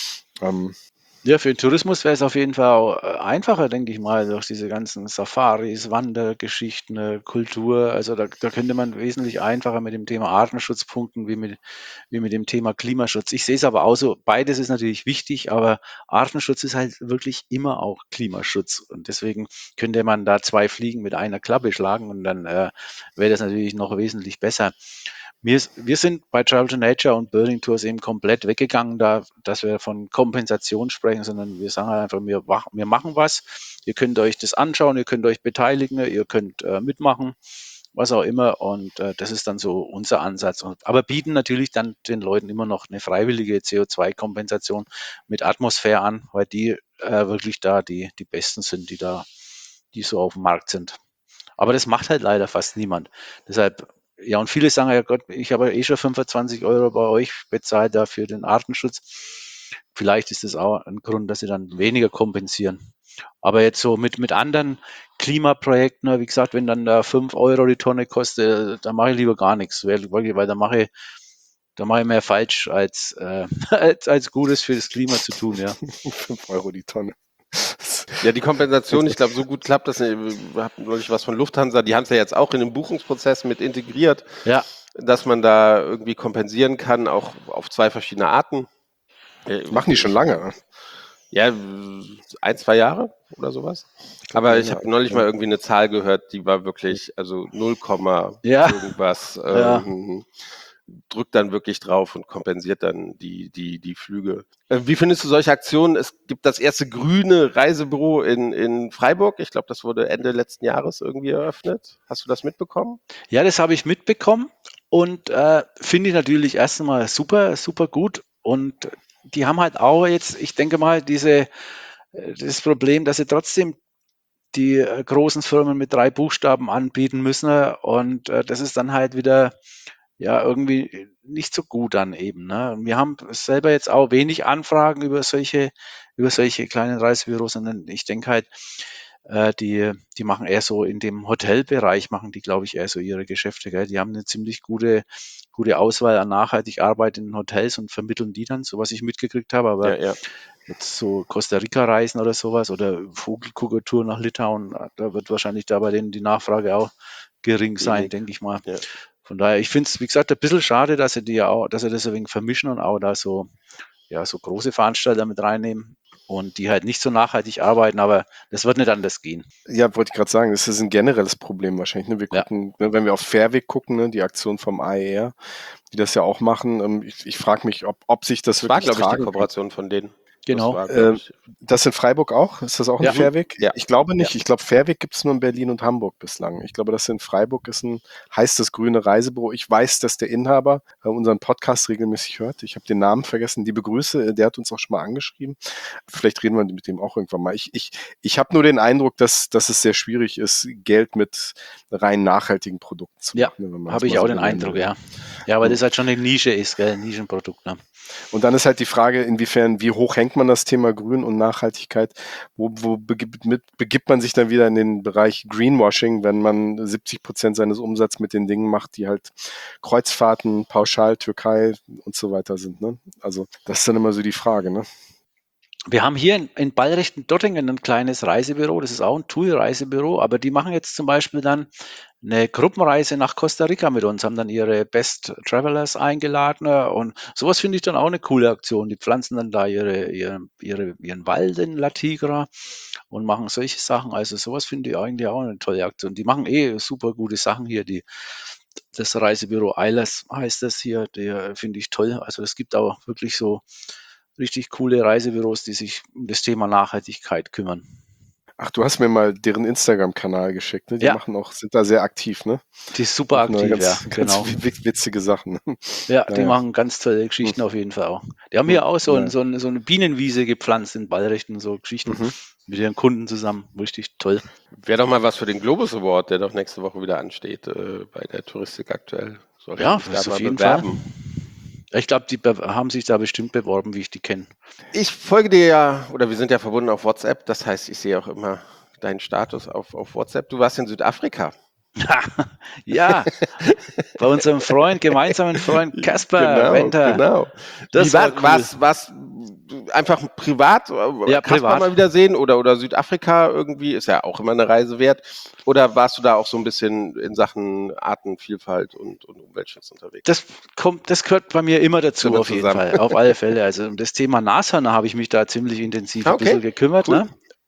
ja, für den Tourismus wäre es auf jeden Fall auch einfacher, denke ich mal, durch diese ganzen Safaris, Wandergeschichten, Kultur. Also da könnte man wesentlich einfacher mit dem Thema Artenschutz punkten, wie mit dem Thema Klimaschutz. Ich sehe es aber auch so, beides ist natürlich wichtig, aber Artenschutz ist halt wirklich immer auch Klimaschutz. Und deswegen könnte man da 2 Fliegen mit einer Klappe schlagen und dann wäre das natürlich noch wesentlich besser. Wir sind bei Travel to Nature und Building Tours eben komplett weggegangen, dass wir von Kompensation sprechen, sondern wir sagen einfach, wir machen was. Ihr könnt euch das anschauen, ihr könnt euch beteiligen, ihr könnt mitmachen, was auch immer. Und das ist dann so unser Ansatz. Aber bieten natürlich dann den Leuten immer noch eine freiwillige CO2-Kompensation mit Atmosphäre an, weil die wirklich da die besten sind, die so auf dem Markt sind. Aber das macht halt leider fast niemand. Deshalb, ja, und viele sagen, ja Gott, ich habe eh schon 25 Euro bei euch bezahlt dafür den Artenschutz. Vielleicht ist das auch ein Grund, dass sie dann weniger kompensieren. Aber jetzt so mit anderen Klimaprojekten, wie gesagt, wenn dann da 5 Euro die Tonne kostet, da mache ich lieber gar nichts, weil da mache ich mehr falsch als Gutes für das Klima zu tun, ja.
5 Euro die Tonne.
Ja, die Kompensation, ich glaube, so gut klappt das nicht. Wir hatten neulich was von Lufthansa, die haben es ja jetzt auch in den Buchungsprozess mit integriert,
Ja,
dass man da irgendwie kompensieren kann, auch auf 2 verschiedene Arten.
Machen die schon lange.
Ja, 1, 2 Jahre oder sowas. Aber ich habe neulich mal irgendwie eine Zahl gehört, die war wirklich, also 0,
Ja,
irgendwas,
ja.
drückt dann wirklich drauf und kompensiert dann die Flüge. Wie findest du solche Aktionen? Es gibt das erste grüne Reisebüro in Freiburg. Ich glaube, das wurde Ende letzten Jahres irgendwie eröffnet. Hast du das mitbekommen?
Ja, das habe ich mitbekommen und finde ich natürlich erst einmal super, super gut. Und die haben halt auch jetzt, ich denke mal, das Problem, dass sie trotzdem die großen Firmen mit 3 Buchstaben anbieten müssen. Und das ist dann halt wieder ja irgendwie nicht so gut dann eben. Ne? Und wir haben selber jetzt auch wenig Anfragen über solche kleinen Reisebüros, sondern ich denke halt, die machen eher so in dem Hotelbereich, machen die, glaube ich, eher so ihre Geschäfte. Gell? Die haben eine ziemlich gute Auswahl an nachhaltig arbeitenden Hotels und vermitteln die dann, so was ich mitgekriegt habe. Aber
Ja.
jetzt so Costa Rica reisen oder sowas oder Vogelkuckertour nach Litauen, da wird wahrscheinlich da bei denen die Nachfrage auch gering sein,
Wenig.
denke ich mal.
Ja.
Von daher, ich finde es, wie gesagt, ein bisschen schade, dass sie das ein wenig vermischen und auch da so große Veranstalter mit reinnehmen und die halt nicht so nachhaltig arbeiten, aber das wird nicht anders gehen.
Ja, wollte ich gerade sagen, das ist ein generelles Problem wahrscheinlich. Ne? Wir
Ja.
gucken, ne, wenn wir auf Fairweg gucken, ne, die Aktion vom AER, die das ja auch machen. Ich frage mich, ob sich das
Das war,
wirklich
glaube ich, die
tragen wird.
Kooperation von denen.
Genau.
Das war, glaub ich.
Das in Freiburg auch? Ist das auch ein
Ja.
Fairweg?
Ja.
Ich glaube nicht. Ich glaube, Fairweg gibt es nur in Berlin und Hamburg bislang. Ich glaube, das in Freiburg heißt das grüne Reisebüro. Ich weiß, dass der Inhaber unseren Podcast regelmäßig hört. Ich habe den Namen vergessen. Liebe Grüße. Der hat uns auch schon mal angeschrieben. Vielleicht reden wir mit dem auch irgendwann mal. Ich habe nur den Eindruck, dass es sehr schwierig ist, Geld mit rein nachhaltigen Produkten zu
Ja,
machen. Ne, wenn man das
habe ich
mal
auch
so
den
benennen
Eindruck,
will.
ja. Ja, weil das halt schon eine Nische ist, gell? Ein Nischenprodukt. Ne?
Und dann ist halt die Frage, wie hoch hängt man das Thema Grün und Nachhaltigkeit? Wo begibt man sich dann wieder in den Bereich Greenwashing, wenn man 70% seines Umsatzes mit den Dingen macht, die halt Kreuzfahrten, Pauschal, Türkei und so weiter sind. Ne? Also das ist dann immer so die Frage. Ne?
Wir haben hier in Ballrichten-Dottingen ein kleines Reisebüro, das ist auch ein TUI-Reisebüro, aber die machen jetzt zum Beispiel dann eine Gruppenreise nach Costa Rica mit uns, haben dann ihre Best Travelers eingeladen und sowas finde ich dann auch eine coole Aktion. Die pflanzen dann da ihren Wald in La Tigra und machen solche Sachen. Also sowas finde ich eigentlich auch eine tolle Aktion. Die machen super gute Sachen hier. Das Reisebüro Eilers heißt das hier, der finde ich toll. Also es gibt auch wirklich so richtig coole Reisebüros, die sich um das Thema Nachhaltigkeit kümmern.
Ach, du hast mir mal deren Instagram-Kanal geschickt. Ne? Die
Ja.
sind da sehr aktiv. Ne?
Die ist super
Machen da
aktiv,
ganz,
ja,
ganz
genau.
witzige Sachen. Ne?
Ja, die
Naja.
machen ganz tolle Geschichten auf jeden Fall auch. Die haben hier auch so
Naja.
eine Bienenwiese gepflanzt in Ballrichten, so Geschichten
Mhm.
mit ihren Kunden zusammen. Richtig toll.
Wäre doch mal was für den Globus Award, der doch nächste Woche wieder ansteht, bei der Touristik aktuell. Sollte
Ja,
ich mich
das
da
auf
mal
jeden
bewerben.
Fall. Ich glaube, die haben sich da bestimmt beworben, wie ich die kenne.
Ich folge dir ja, oder wir sind ja verbunden auf WhatsApp, das heißt, ich sehe auch immer deinen Status auf WhatsApp. Du warst in Südafrika.
Ja, bei unserem gemeinsamen Freund Caspar Venter.
Genau.
Das
Wie war,
war cool.
war's einfach privat?
Ja,
Kaspar
privat.
mal wiedersehen oder Südafrika irgendwie? Ist ja auch immer eine Reise wert. Oder warst du da auch so ein bisschen in Sachen Artenvielfalt und Umweltschutz unterwegs?
Das gehört bei mir immer dazu,
Immer
auf jeden
zusammen.
Fall, auf alle Fälle. Also um das Thema Nashörner habe ich mich da ziemlich intensiv ein
Okay,
bisschen gekümmert,
cool.
ne?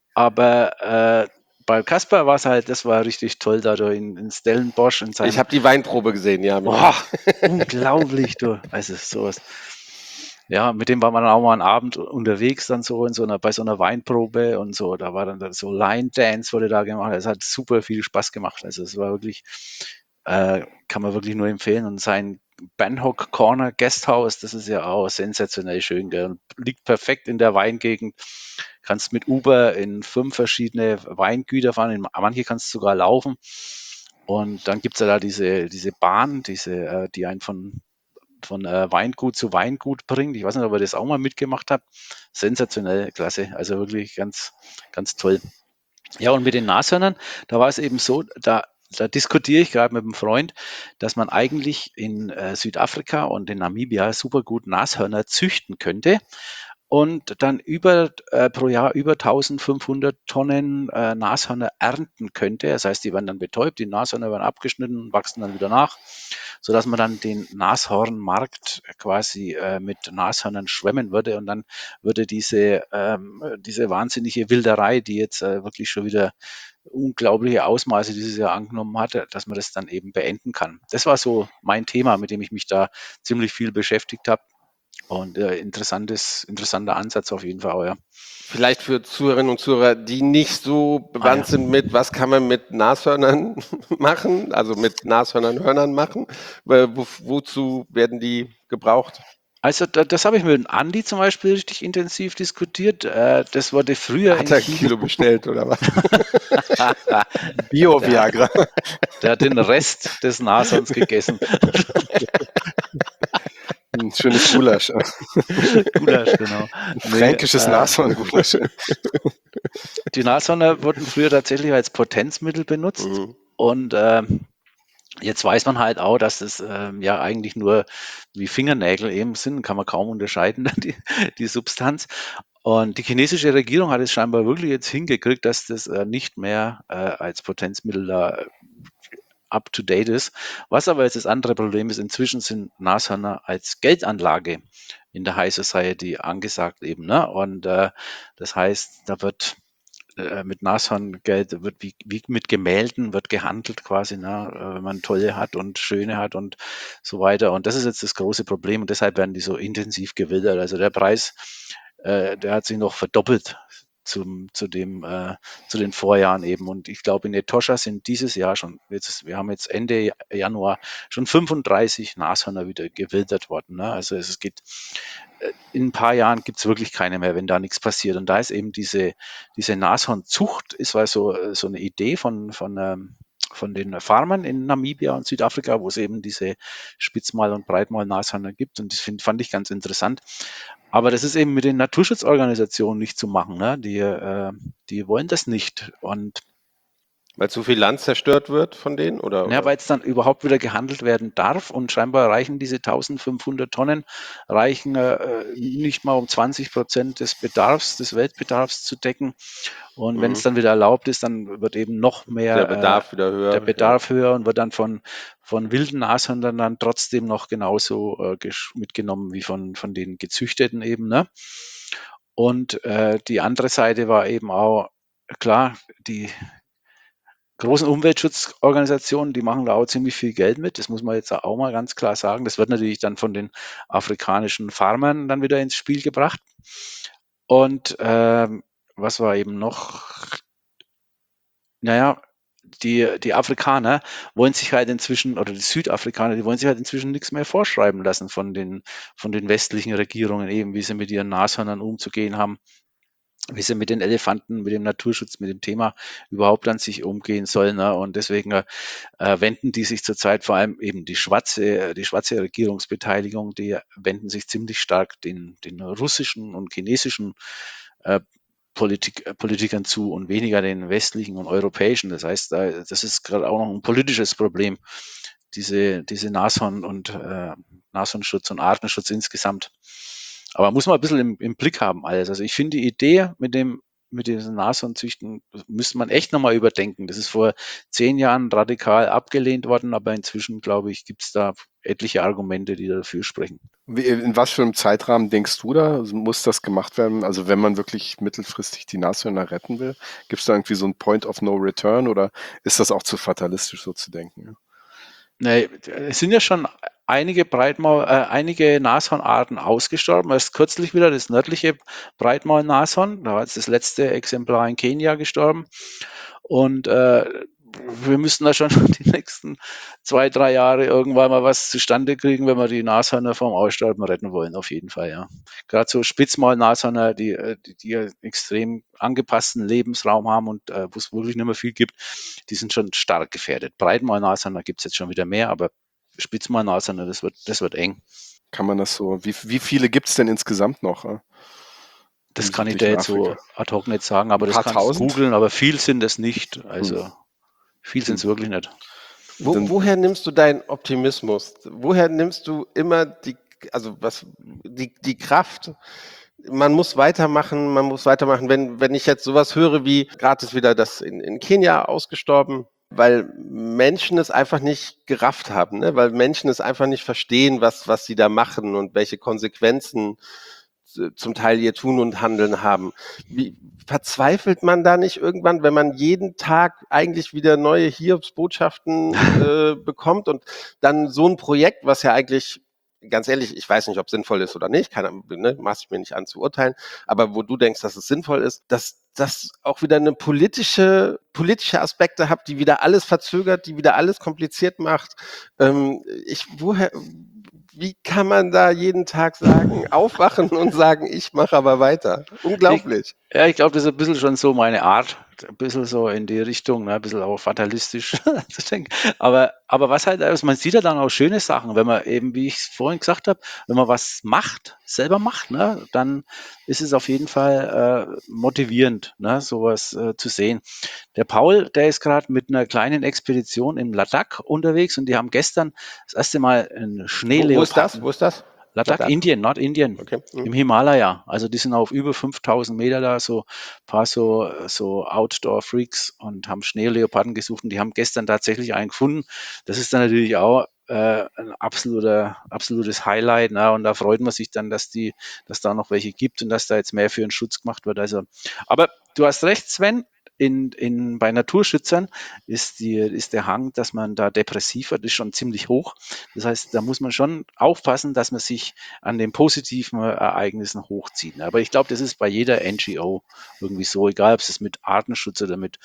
Aber bei Caspar war es halt, das war richtig toll, da in Stellenbosch in
Ich
seinem.
habe die Weinprobe gesehen, ja.
Boah, unglaublich, du. Also sowas. Ja, mit dem war man dann auch mal einen Abend unterwegs, dann so bei so einer Weinprobe und so. Da war dann so Line Dance wurde da gemacht. Es hat super viel Spaß gemacht. Also es war wirklich, kann man wirklich nur empfehlen. Und sein Banhock Corner Guesthouse, das ist ja auch sensationell schön, gell? Und liegt perfekt in der Weingegend. Kannst mit Uber in 5 verschiedene Weingüter fahren. In manche kannst du sogar laufen. Und dann gibt's ja da diese Bahn, die einen von Weingut zu Weingut bringt. Ich weiß nicht, ob ihr das auch mal mitgemacht habt. Sensationell, klasse. Also wirklich ganz, ganz toll. Ja, und mit den Nashörnern, da war es eben so, da diskutiere ich gerade mit einem Freund, dass man eigentlich in Südafrika und in Namibia super gut Nashörner züchten könnte. und dann pro Jahr über 1500 Tonnen Nashörner ernten könnte. Das heißt, die werden dann betäubt, die Nashörner werden abgeschnitten und wachsen dann wieder nach, sodass man dann den Nashornmarkt quasi mit Nashörnern schwemmen würde. Und dann würde diese wahnsinnige Wilderei, die jetzt wirklich schon wieder unglaubliche Ausmaße dieses Jahr angenommen hatte, dass man das dann eben beenden kann. Das war so mein Thema, mit dem ich mich da ziemlich viel beschäftigt habe. Und interessanter Ansatz auf jeden Fall auch, ja.
Vielleicht für Zuhörerinnen und Zuhörer, die nicht so bewandt
ja.
sind mit, was kann man mit Nashörnern machen, also mit Nashörnern machen, wozu werden die gebraucht?
Also das habe ich mit dem Andi zum Beispiel richtig intensiv diskutiert. Das wurde früher
Hat
in
er ein
China.
Kilo bestellt oder was?
Bio-Viagra.
Der hat den Rest des Nashorns gegessen.
Ein schönes Gulasch.
Gulasch, genau.
Ein fränkisches Nashorn-Gulasch.
Die Nashörner wurden früher tatsächlich als Potenzmittel benutzt.
Mhm.
Und jetzt weiß man halt auch, dass das ja eigentlich nur wie Fingernägel eben sind, kann man kaum unterscheiden, die Substanz. Und die chinesische Regierung hat es scheinbar wirklich jetzt hingekriegt, dass das nicht mehr als Potenzmittel da up to date ist. Was aber jetzt das andere Problem ist, inzwischen sind Nashörner als Geldanlage in der High Society angesagt eben. Ne? Und das heißt, da wird mit Nashorngeld wird wie mit Gemälden wird gehandelt quasi, ne? Wenn man tolle hat und schöne hat und so weiter. Und das ist jetzt das große Problem und deshalb werden die so intensiv gewildert. Also der Preis, der hat sich noch verdoppelt zu den Vorjahren eben. Und ich glaube, in Etosha sind dieses Jahr schon, wir haben jetzt Ende Januar schon 35 Nashörner wieder gewildert worden. Ne? Also es geht, in ein paar Jahren gibt es wirklich keine mehr, wenn da nichts passiert. Und da ist eben diese Nashornzucht, ist so eine Idee von den Farmern in Namibia und Südafrika, wo es eben diese Spitzmal- und Breitmaul-Nashörner gibt. Und das fand ich ganz interessant. Aber das ist eben mit den Naturschutzorganisationen nicht zu machen. Ne? Die wollen das nicht. Und
Weil zu viel Land zerstört wird von denen? Oder?
weil es dann überhaupt wieder gehandelt werden darf. Und scheinbar reichen diese 1500 Tonnen nicht mal um 20% des Weltbedarfs zu decken. Und wenn es dann wieder erlaubt ist, dann wird eben noch mehr
Der Bedarf wieder höher.
der Bedarf höher und wird dann von wilden Nashörnern dann trotzdem noch genauso mitgenommen wie von den gezüchteten eben. Ne? Und die andere Seite war eben auch, klar, die großen Umweltschutzorganisationen, die machen da auch ziemlich viel Geld mit. Das muss man jetzt auch mal ganz klar sagen. Das wird natürlich dann von den afrikanischen Farmern dann wieder ins Spiel gebracht. Und was war eben noch? Naja, die Afrikaner wollen sich halt inzwischen, oder die Südafrikaner, die wollen sich halt inzwischen nichts mehr vorschreiben lassen von den westlichen Regierungen, eben wie sie mit ihren Nashörnern umzugehen haben, wie sie mit den Elefanten, mit dem Naturschutz, mit dem Thema überhaupt an sich umgehen sollen. Ne? Und deswegen wenden die sich zurzeit vor allem eben die schwarze Regierungsbeteiligung, die wenden sich ziemlich stark den russischen und chinesischen Politikern zu und weniger den westlichen und europäischen. Das heißt, das ist gerade auch noch ein politisches Problem, diese Nashorn- und Nashornschutz und Artenschutz insgesamt. Aber muss man ein bisschen im Blick haben alles. Also ich finde die Idee mit diesen Nashornzüchten müsste man echt nochmal überdenken. Das ist vor 10 Jahren radikal abgelehnt worden, aber inzwischen, glaube ich, gibt es da etliche Argumente, die dafür sprechen.
In was für einem Zeitrahmen denkst du da? Also muss das gemacht werden? Also wenn man wirklich mittelfristig die Nashörner retten will, gibt es da irgendwie so ein Point of No Return oder ist das auch zu fatalistisch so zu denken?
Nee, es sind ja schon einige Nashornarten ausgestorben. Erst kürzlich wieder das nördliche Breitmaul-Nashorn. Da war jetzt das letzte Exemplar in Kenia gestorben. Und wir müssen da schon die nächsten 2-3 Jahre irgendwann mal was zustande kriegen, wenn wir die Nashörner vom Aussterben retten wollen, auf jeden Fall, ja. Gerade so Spitzmaul-Nashörner, die einen extrem angepassten Lebensraum haben und wo es wirklich nicht mehr viel gibt, die sind schon stark gefährdet. Breitmaul-Nashörner gibt es jetzt schon wieder mehr, aber Spitzmaul-Nashörner, das wird eng.
Kann man das so, wie viele gibt es denn insgesamt noch?
Das
Im
kann ich dir
südlichen
jetzt so
Afrika?
ad hoc nicht sagen, aber
Ein
das
paar
kannst du
tausend?
googeln, aber viel sind es nicht. Also viel sind es wirklich nicht.
Woher nimmst du deinen Optimismus? Woher nimmst du immer die Kraft, man muss weitermachen. Wenn ich jetzt sowas höre wie, gerade ist wieder das in Kenia ausgestorben, weil Menschen es einfach nicht gerafft haben, ne? Weil Menschen es einfach nicht verstehen, was sie da machen und welche Konsequenzen zum Teil ihr Tun und Handeln haben. Wie verzweifelt man da nicht irgendwann, wenn man jeden Tag eigentlich wieder neue Hiobsbotschaften bekommt und dann so ein Projekt, was ja eigentlich, ganz ehrlich, ich weiß nicht, ob sinnvoll ist oder nicht, maß ich mir nicht an zu urteilen, aber wo du denkst, dass es sinnvoll ist, dass das auch wieder eine politische Aspekte hat, die wieder alles verzögert, die wieder alles kompliziert macht. Wie kann man da jeden Tag sagen, aufwachen und sagen, ich mache aber weiter? Unglaublich.
Ja, ich glaube, das ist ein bisschen schon so meine Art, ein bisschen so in die Richtung, ne, ein bisschen auch fatalistisch zu denken. Aber was halt, also man sieht ja dann auch schöne Sachen, wenn man eben, wie ich es vorhin gesagt habe, wenn man was macht, selber macht, ne, dann ist es auf jeden Fall motivierend, ne, sowas zu sehen. Der Paul, der ist gerade mit einer kleinen Expedition im Ladakh unterwegs und die haben gestern das erste Mal einen
Wo ist das?
Schneeleoparden.
Wo ist das?
Ladakh,
Ladakh?
Indien, Nordindien,
Okay.
im Himalaya. Also die sind auf über 5000 Meter da, so ein paar so Outdoor-Freaks und haben Schneeleoparden gesucht und die haben gestern tatsächlich einen gefunden. Das ist dann natürlich auch ein absolutes Highlight, ne? Und da freut man sich dann, dass da noch welche gibt und dass da jetzt mehr für den Schutz gemacht wird. Also, aber du hast recht, Sven. Bei Naturschützern ist der Hang, dass man da depressiv wird, ist schon ziemlich hoch. Das heißt, da muss man schon aufpassen, dass man sich an den positiven Ereignissen hochzieht. Aber ich glaube, das ist bei jeder NGO irgendwie so, egal ob es mit Artenschutz oder mit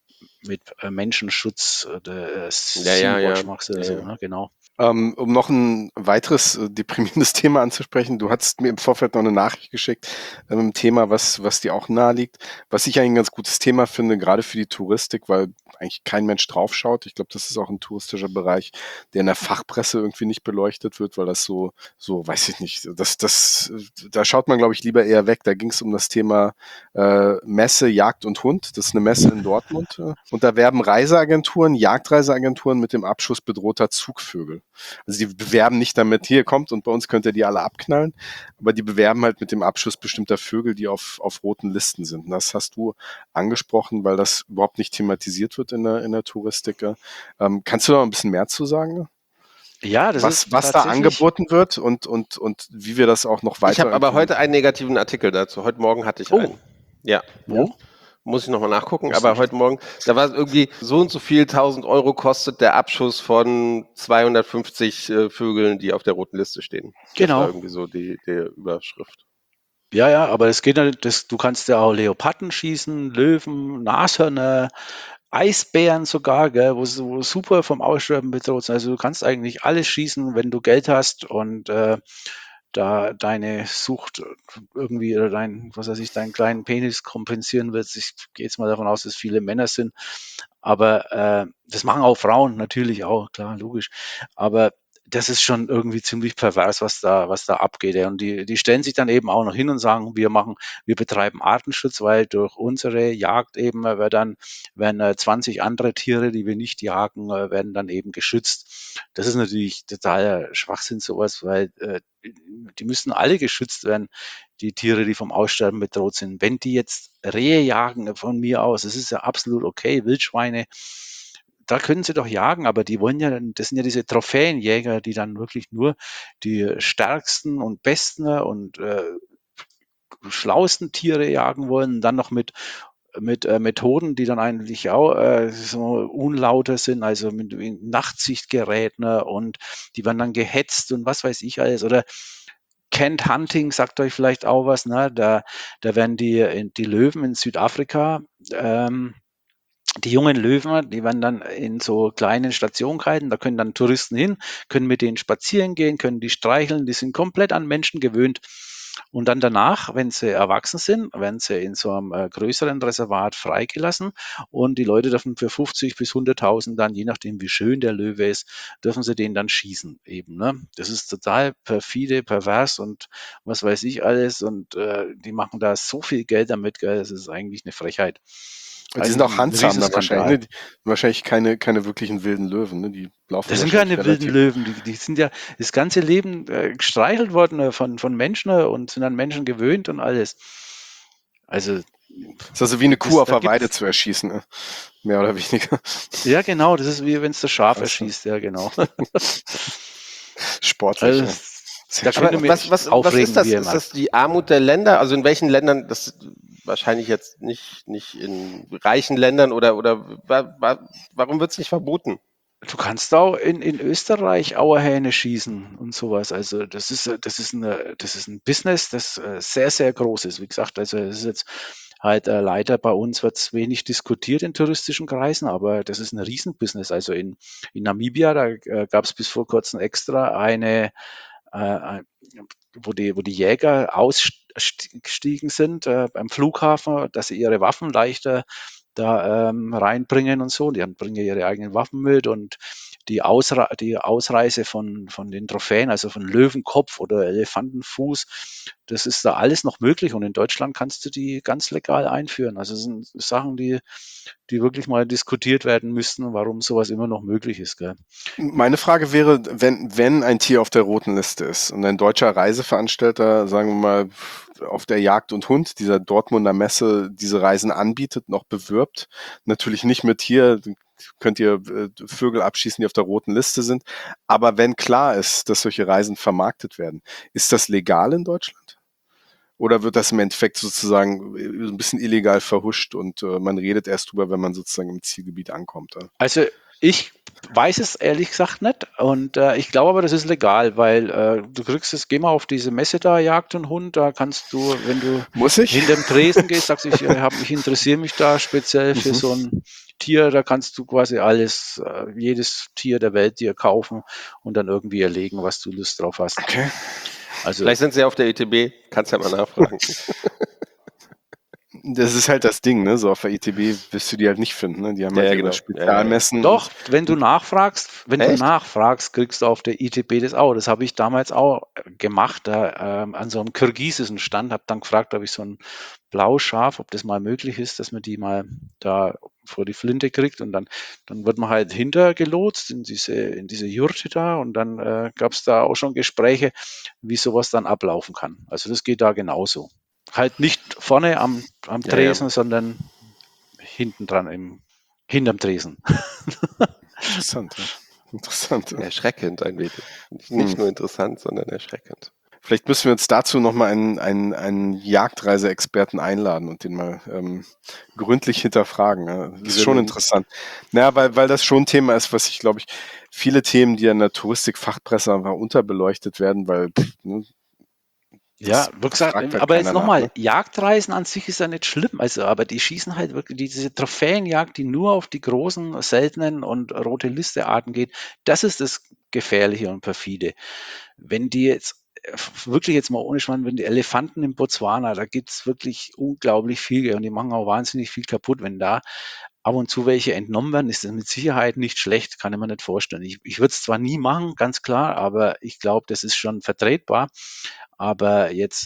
Menschenschutz oder Sea-Watch machst oder so,
Ja.
ne? Genau.
Um noch ein weiteres deprimierendes Thema anzusprechen, du hattest mir im Vorfeld noch eine Nachricht geschickt, ein Thema, was dir auch nahe liegt, was ich eigentlich ein ganz gutes Thema finde, gerade für die Touristik, weil eigentlich kein Mensch draufschaut. Ich glaube, das ist auch ein touristischer Bereich, der in der Fachpresse irgendwie nicht beleuchtet wird, weil das so, weiß ich nicht, da schaut man, glaube ich, lieber eher weg. Da ging es um das Thema Messe, Jagd und Hund. Das ist eine Messe in Dortmund. Und da werben Reiseagenturen, Jagdreiseagenturen mit dem Abschuss bedrohter Zugvögel. Also die bewerben nicht damit, hier kommt und bei uns könnt ihr die alle abknallen, aber die bewerben halt mit dem Abschuss bestimmter Vögel, die auf roten Listen sind. Und das hast du angesprochen, weil das überhaupt nicht thematisiert wird in der Touristik. Kannst du da noch ein bisschen mehr zu sagen?
Ja, das ist
Was da
tatsächlich.
angeboten wird und wie wir das auch noch weiter...
Ich habe aber heute einen negativen Artikel dazu. Heute Morgen hatte ich einen. Ja.
Wo?
Muss ich nochmal nachgucken,
Wusste
aber
nicht.
heute Morgen, da war es irgendwie so und so viel 1000 Euro kostet der Abschuss von 250 Vögeln, die auf der roten Liste stehen.
Genau.
Das war irgendwie so die Überschrift.
Ja, aber es geht du kannst ja auch Leoparden schießen, Löwen, Nashörner, Eisbären sogar, gell, wo super vom Aussterben bedroht sind. Also du kannst eigentlich alles schießen, wenn du Geld hast und da deine Sucht irgendwie oder deinen kleinen Penis kompensieren wird. Ich gehe jetzt mal davon aus, dass viele Männer sind. Aber das machen auch Frauen natürlich auch, klar, logisch. Aber das ist schon irgendwie ziemlich pervers, was da abgeht. Ja. Und die stellen sich dann eben auch noch hin und sagen, wir betreiben Artenschutz, weil durch unsere Jagd eben werden 20 andere Tiere, die wir nicht jagen, werden dann eben geschützt. Das ist natürlich totaler Schwachsinn, sowas, weil die müssen alle geschützt werden, die Tiere, die vom Aussterben bedroht sind. Wenn die jetzt Rehe jagen, von mir aus, das ist ja absolut okay, Wildschweine, da können sie doch jagen, aber die wollen ja, das sind ja diese Trophäenjäger, die dann wirklich nur die stärksten und besten und schlauesten Tiere jagen wollen, dann noch mit Methoden, die dann eigentlich auch so unlauter sind, also mit Nachtsichtgeräten, ne, und die werden dann gehetzt und was weiß ich alles. Oder Canned Hunting sagt euch vielleicht auch was, ne? Da werden die Löwen in Südafrika, die jungen Löwen, die werden dann in so kleinen Stationen gehalten, da können dann Touristen hin, können mit denen spazieren gehen, können die streicheln, die sind komplett an Menschen gewöhnt. Und dann danach, wenn sie erwachsen sind, werden sie in so einem größeren Reservat freigelassen und die Leute dürfen für 50 bis 100.000 dann, je nachdem wie schön der Löwe ist, dürfen sie den dann schießen eben. Ne? Das ist total perfide, pervers und was weiß ich alles und die machen da so viel Geld damit, gell? Das ist eigentlich eine Frechheit.
Die sind auch
Ein
handzahm da wahrscheinlich, ne?
Riesenskandal.
Wahrscheinlich keine wirklichen wilden Löwen, ne? Die laufen
Das sind
wahrscheinlich
keine wilden
relativ.
Löwen, die sind ja das ganze Leben gestreichelt worden von Menschen und sind an Menschen gewöhnt und alles. Also,
Das ist also wie eine Kuh auf
da
der Weide
gibt's,
zu erschießen, ne? Mehr oder weniger.
ja genau, das ist wie wenn es das Schaf
Krass, ne?
erschießt, ja genau.
Sportlich,
Also,
ja. Sehr
da
schön.
könnte
Aber
mich
was ist
aufregen,
das?
wie
Ist
immer.
das die Armut der Länder? Also in welchen Ländern? Das wahrscheinlich jetzt nicht in reichen Ländern oder warum wird es nicht verboten?
Du kannst auch in Österreich Auerhähne schießen und sowas. Also das ist ein Business, das sehr, sehr groß ist. Wie gesagt, also es ist jetzt halt leider bei uns wird es wenig diskutiert in touristischen Kreisen, aber das ist ein Riesenbusiness. Also in Namibia, da gab es bis vor kurzem extra äh, wo die Jäger ausgestiegen sind beim Flughafen, dass sie ihre Waffen leichter da reinbringen und so. Die bringen ja ihre eigenen Waffen mit und die Ausreise von den Trophäen, also von Löwenkopf oder Elefantenfuß, das ist da alles noch möglich und in Deutschland kannst du die ganz legal einführen. Also das sind Sachen, die wirklich mal diskutiert werden müssten, warum sowas immer noch möglich ist. Gell?
Meine Frage wäre, wenn ein Tier auf der roten Liste ist und ein deutscher Reiseveranstalter, sagen wir mal, auf der Jagd und Hund, dieser Dortmunder Messe, diese Reisen anbietet, noch bewirbt, natürlich nicht mit hier, könnt ihr Vögel abschießen, die auf der roten Liste sind, aber wenn klar ist, dass solche Reisen vermarktet werden, ist das legal in Deutschland? Oder wird das im Endeffekt sozusagen so ein bisschen illegal verhuscht und man redet erst drüber, wenn man sozusagen im Zielgebiet ankommt?
Also ich weiß es ehrlich gesagt nicht und ich glaube aber, das ist legal, weil du kriegst es, geh mal auf diese Messe da, Jagd und Hund, da kannst du, wenn du
Muss ich?
hinterm Tresen gehst, sagst ich interessiere mich da speziell für so ein Tier, da kannst du quasi alles, jedes Tier der Welt dir kaufen und dann irgendwie erlegen, was du Lust drauf hast.
Okay.
Also
Vielleicht sind sie auf der ETB, kannst ja mal nachfragen.
Das ist halt das Ding, ne? So auf der ITB wirst du die halt nicht finden, ne? Die haben
Ja,
halt
ja,
ihre
genau.
Spezialmessen.
doch, wenn du
Echt?
nachfragst, kriegst du auf der ITB das auch. Das habe ich damals auch gemacht, da, an so einem kirgisischen Stand, habe dann gefragt, ob ich so ein Blauschaf, ob das mal möglich ist, dass man die mal da vor die Flinte kriegt und dann wird man halt hintergelotst in diese Jurte da und dann gab es da auch schon Gespräche, wie sowas dann ablaufen kann. Also das geht da genauso. Halt nicht vorne am
Ja, ja.
Tresen, sondern hinten dran hinterm Tresen.
Interessant, ja. Interessant. Ja.
Erschreckend ein wenig. Nicht nur interessant, sondern erschreckend.
Vielleicht müssen wir uns dazu nochmal einen Jagdreiseexperten einladen und den mal gründlich hinterfragen. Ja. Das ist schon interessant. Naja, weil das schon ein Thema ist, was ich glaube ich, viele Themen, die in der Touristik-Fachpresse einfach unterbeleuchtet werden, weil ne,
Ja,
das
wie gesagt,
fragt halt
aber jetzt
keiner nach,
nochmal,
ne?
Jagdreisen an sich ist ja nicht schlimm, also, aber die schießen halt wirklich diese Trophäenjagd, die nur auf die großen, seltenen und rote Liste-Arten geht, das ist das Gefährliche und perfide. Wenn die jetzt wirklich jetzt mal ohne Schmarrn, wenn die Elefanten in Botswana, da gibt's wirklich unglaublich viel und die machen auch wahnsinnig viel kaputt. Wenn da ab und zu welche entnommen werden, ist das mit Sicherheit nicht schlecht, kann ich mir nicht vorstellen. Ich würde es zwar nie machen, ganz klar, aber ich glaube, das ist schon vertretbar. Aber jetzt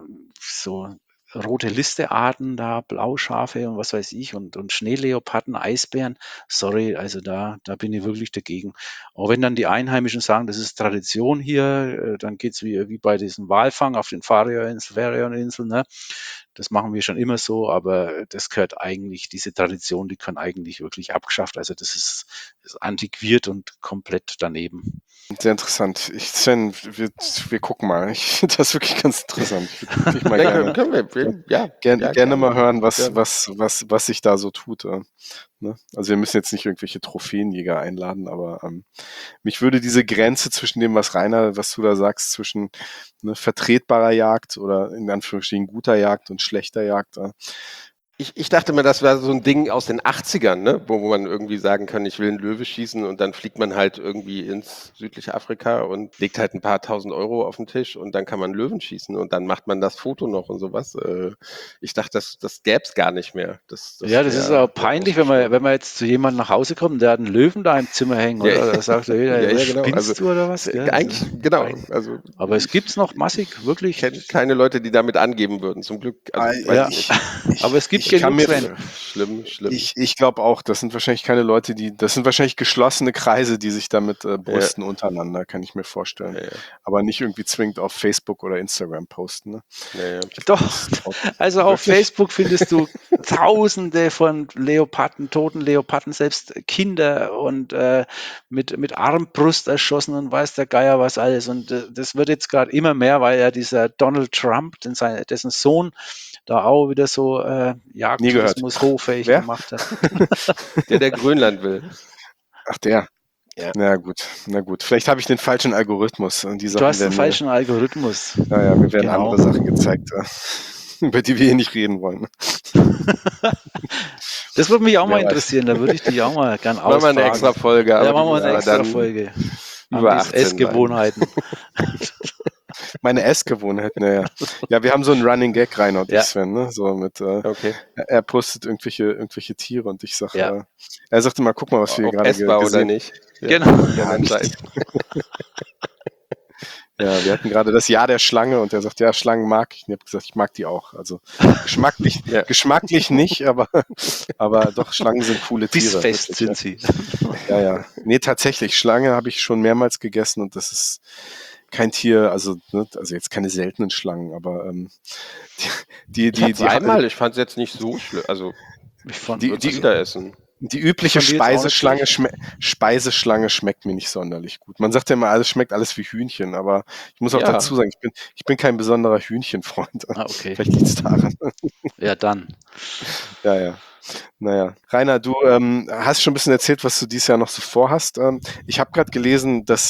so rote Liste-Arten da, Blauschafe und was weiß ich und Schneeleoparden, Eisbären, sorry, also da bin ich wirklich dagegen. Auch wenn dann die Einheimischen sagen, das ist Tradition hier, dann geht's wie bei diesem Walfang auf den Färöerinseln, ne? Das machen wir schon immer so, aber das gehört eigentlich, diese Tradition, die kann eigentlich wirklich abgeschafft. Also ist antiquiert und komplett daneben.
Sehr interessant. Sven, wir gucken mal. Das ist wirklich ganz interessant. Ich würde wirklich mal
Ja,
gerne, gerne mal hören, was sich da so tut. Ne? Also wir müssen jetzt nicht irgendwelche Trophäenjäger einladen, aber mich würde diese Grenze zwischen dem, was du da sagst, zwischen vertretbarer Jagd oder in Anführungsstrichen guter Jagd und schlechter Jagd,
Ich dachte mir, das wäre so ein Ding aus den 80ern, ne? Wo man irgendwie sagen kann, ich will einen Löwe schießen und dann fliegt man halt irgendwie ins südliche Afrika und legt halt ein paar tausend Euro auf den Tisch und dann kann man Löwen schießen und dann macht man das Foto noch und sowas. Ich dachte, das gäbe es gar nicht mehr.
Ja, das ist auch peinlich, wenn man jetzt zu jemandem nach Hause kommt und der hat einen Löwen da im Zimmer hängen,
Ja,
oder? Da sagt er,
ja, genau.
spinnst
Also,
du oder was? Ja,
eigentlich, genau.
peinlich.
Also,
Aber es gibt's noch massig,
ich
wirklich.
kenne keine Leute, die damit angeben würden, zum Glück. Also,
Ja,
weiß ich nicht.
aber es gibt
Ich
Genug,
kann mir,
Sven.
Schlimm.
ich glaube auch, das sind wahrscheinlich keine Leute, das sind wahrscheinlich geschlossene Kreise, die sich damit brüsten untereinander, kann ich mir vorstellen.
Ja.
Aber nicht irgendwie zwingend auf Facebook oder Instagram posten. Ne?
Ja.
Doch,
Das traut-
also auf
Wirklich?
Facebook findest du Tausende von Leoparden, toten Leoparden, selbst Kinder und mit Armbrust erschossen und weiß der Geier was alles. Und das wird jetzt gerade immer mehr, weil ja dieser Donald Trump, dessen Sohn, da auch wieder so
Nie gehört.
Jagdtourismus hochfähig
Wer?
gemacht hat.
Der Grönland will.
Ach, der.
Ja.
Na gut. Vielleicht habe ich den falschen Algorithmus. Und die
Du
Sachen
hast den
werden
falschen Algorithmus.
Naja, mir werden
Genau.
andere Sachen gezeigt, über die wir hier nicht reden wollen.
Das würde mich auch mal
Wer weiß.
interessieren, da würde ich dich auch mal gern
Machen wir
ausfragen.
eine extra Folge.
Ja,
aber
machen wir
die
eine
müssen
extra
dann
Folge.
über
Andis
18 sein.
Essgewohnheiten.
Meine Essgewohnheiten, naja. Ja, wir haben so einen Running Gag, Rainer und
Ja.
ich, Sven, ne? So mit,
Okay.
er postet irgendwelche Tiere und ich sage,
Ja.
er sagte mal, guck mal, was wir hier
Ob
gerade
essbar oder
gesehen
nicht.
Genau.
Ja, entscheiden.
Ja, wir hatten gerade das Jahr der Schlange und er sagt, ja, Schlangen mag ich. Und ich habe gesagt, ich mag die auch. Also geschmacklich,
Ja.
geschmacklich nicht, aber doch, Schlangen sind coole Tiere.
Bissfest
wirklich,
sind
ja.
sie.
Ja. Nee, tatsächlich, Schlange habe ich schon mehrmals gegessen und das ist kein Tier, also jetzt keine seltenen Schlangen, aber
Ich hatte einmal, ich fand es jetzt nicht so schlimm. Also,
Ich fand,
Die-
ich würde wieder essen.
die übliche
Ich fand die jetzt auch nicht
Speiseschlange schmeckt mir nicht sonderlich gut. Man sagt ja immer, alles schmeckt alles wie Hühnchen, aber ich muss auch
Ja.
dazu sagen, ich bin kein besonderer Hühnchenfreund.
okay.
Vielleicht liegt es daran.
Ja, dann.
Ja. Naja. Rainer, du hast schon ein bisschen erzählt, was du dieses Jahr noch so vorhast. Ich habe gerade gelesen, dass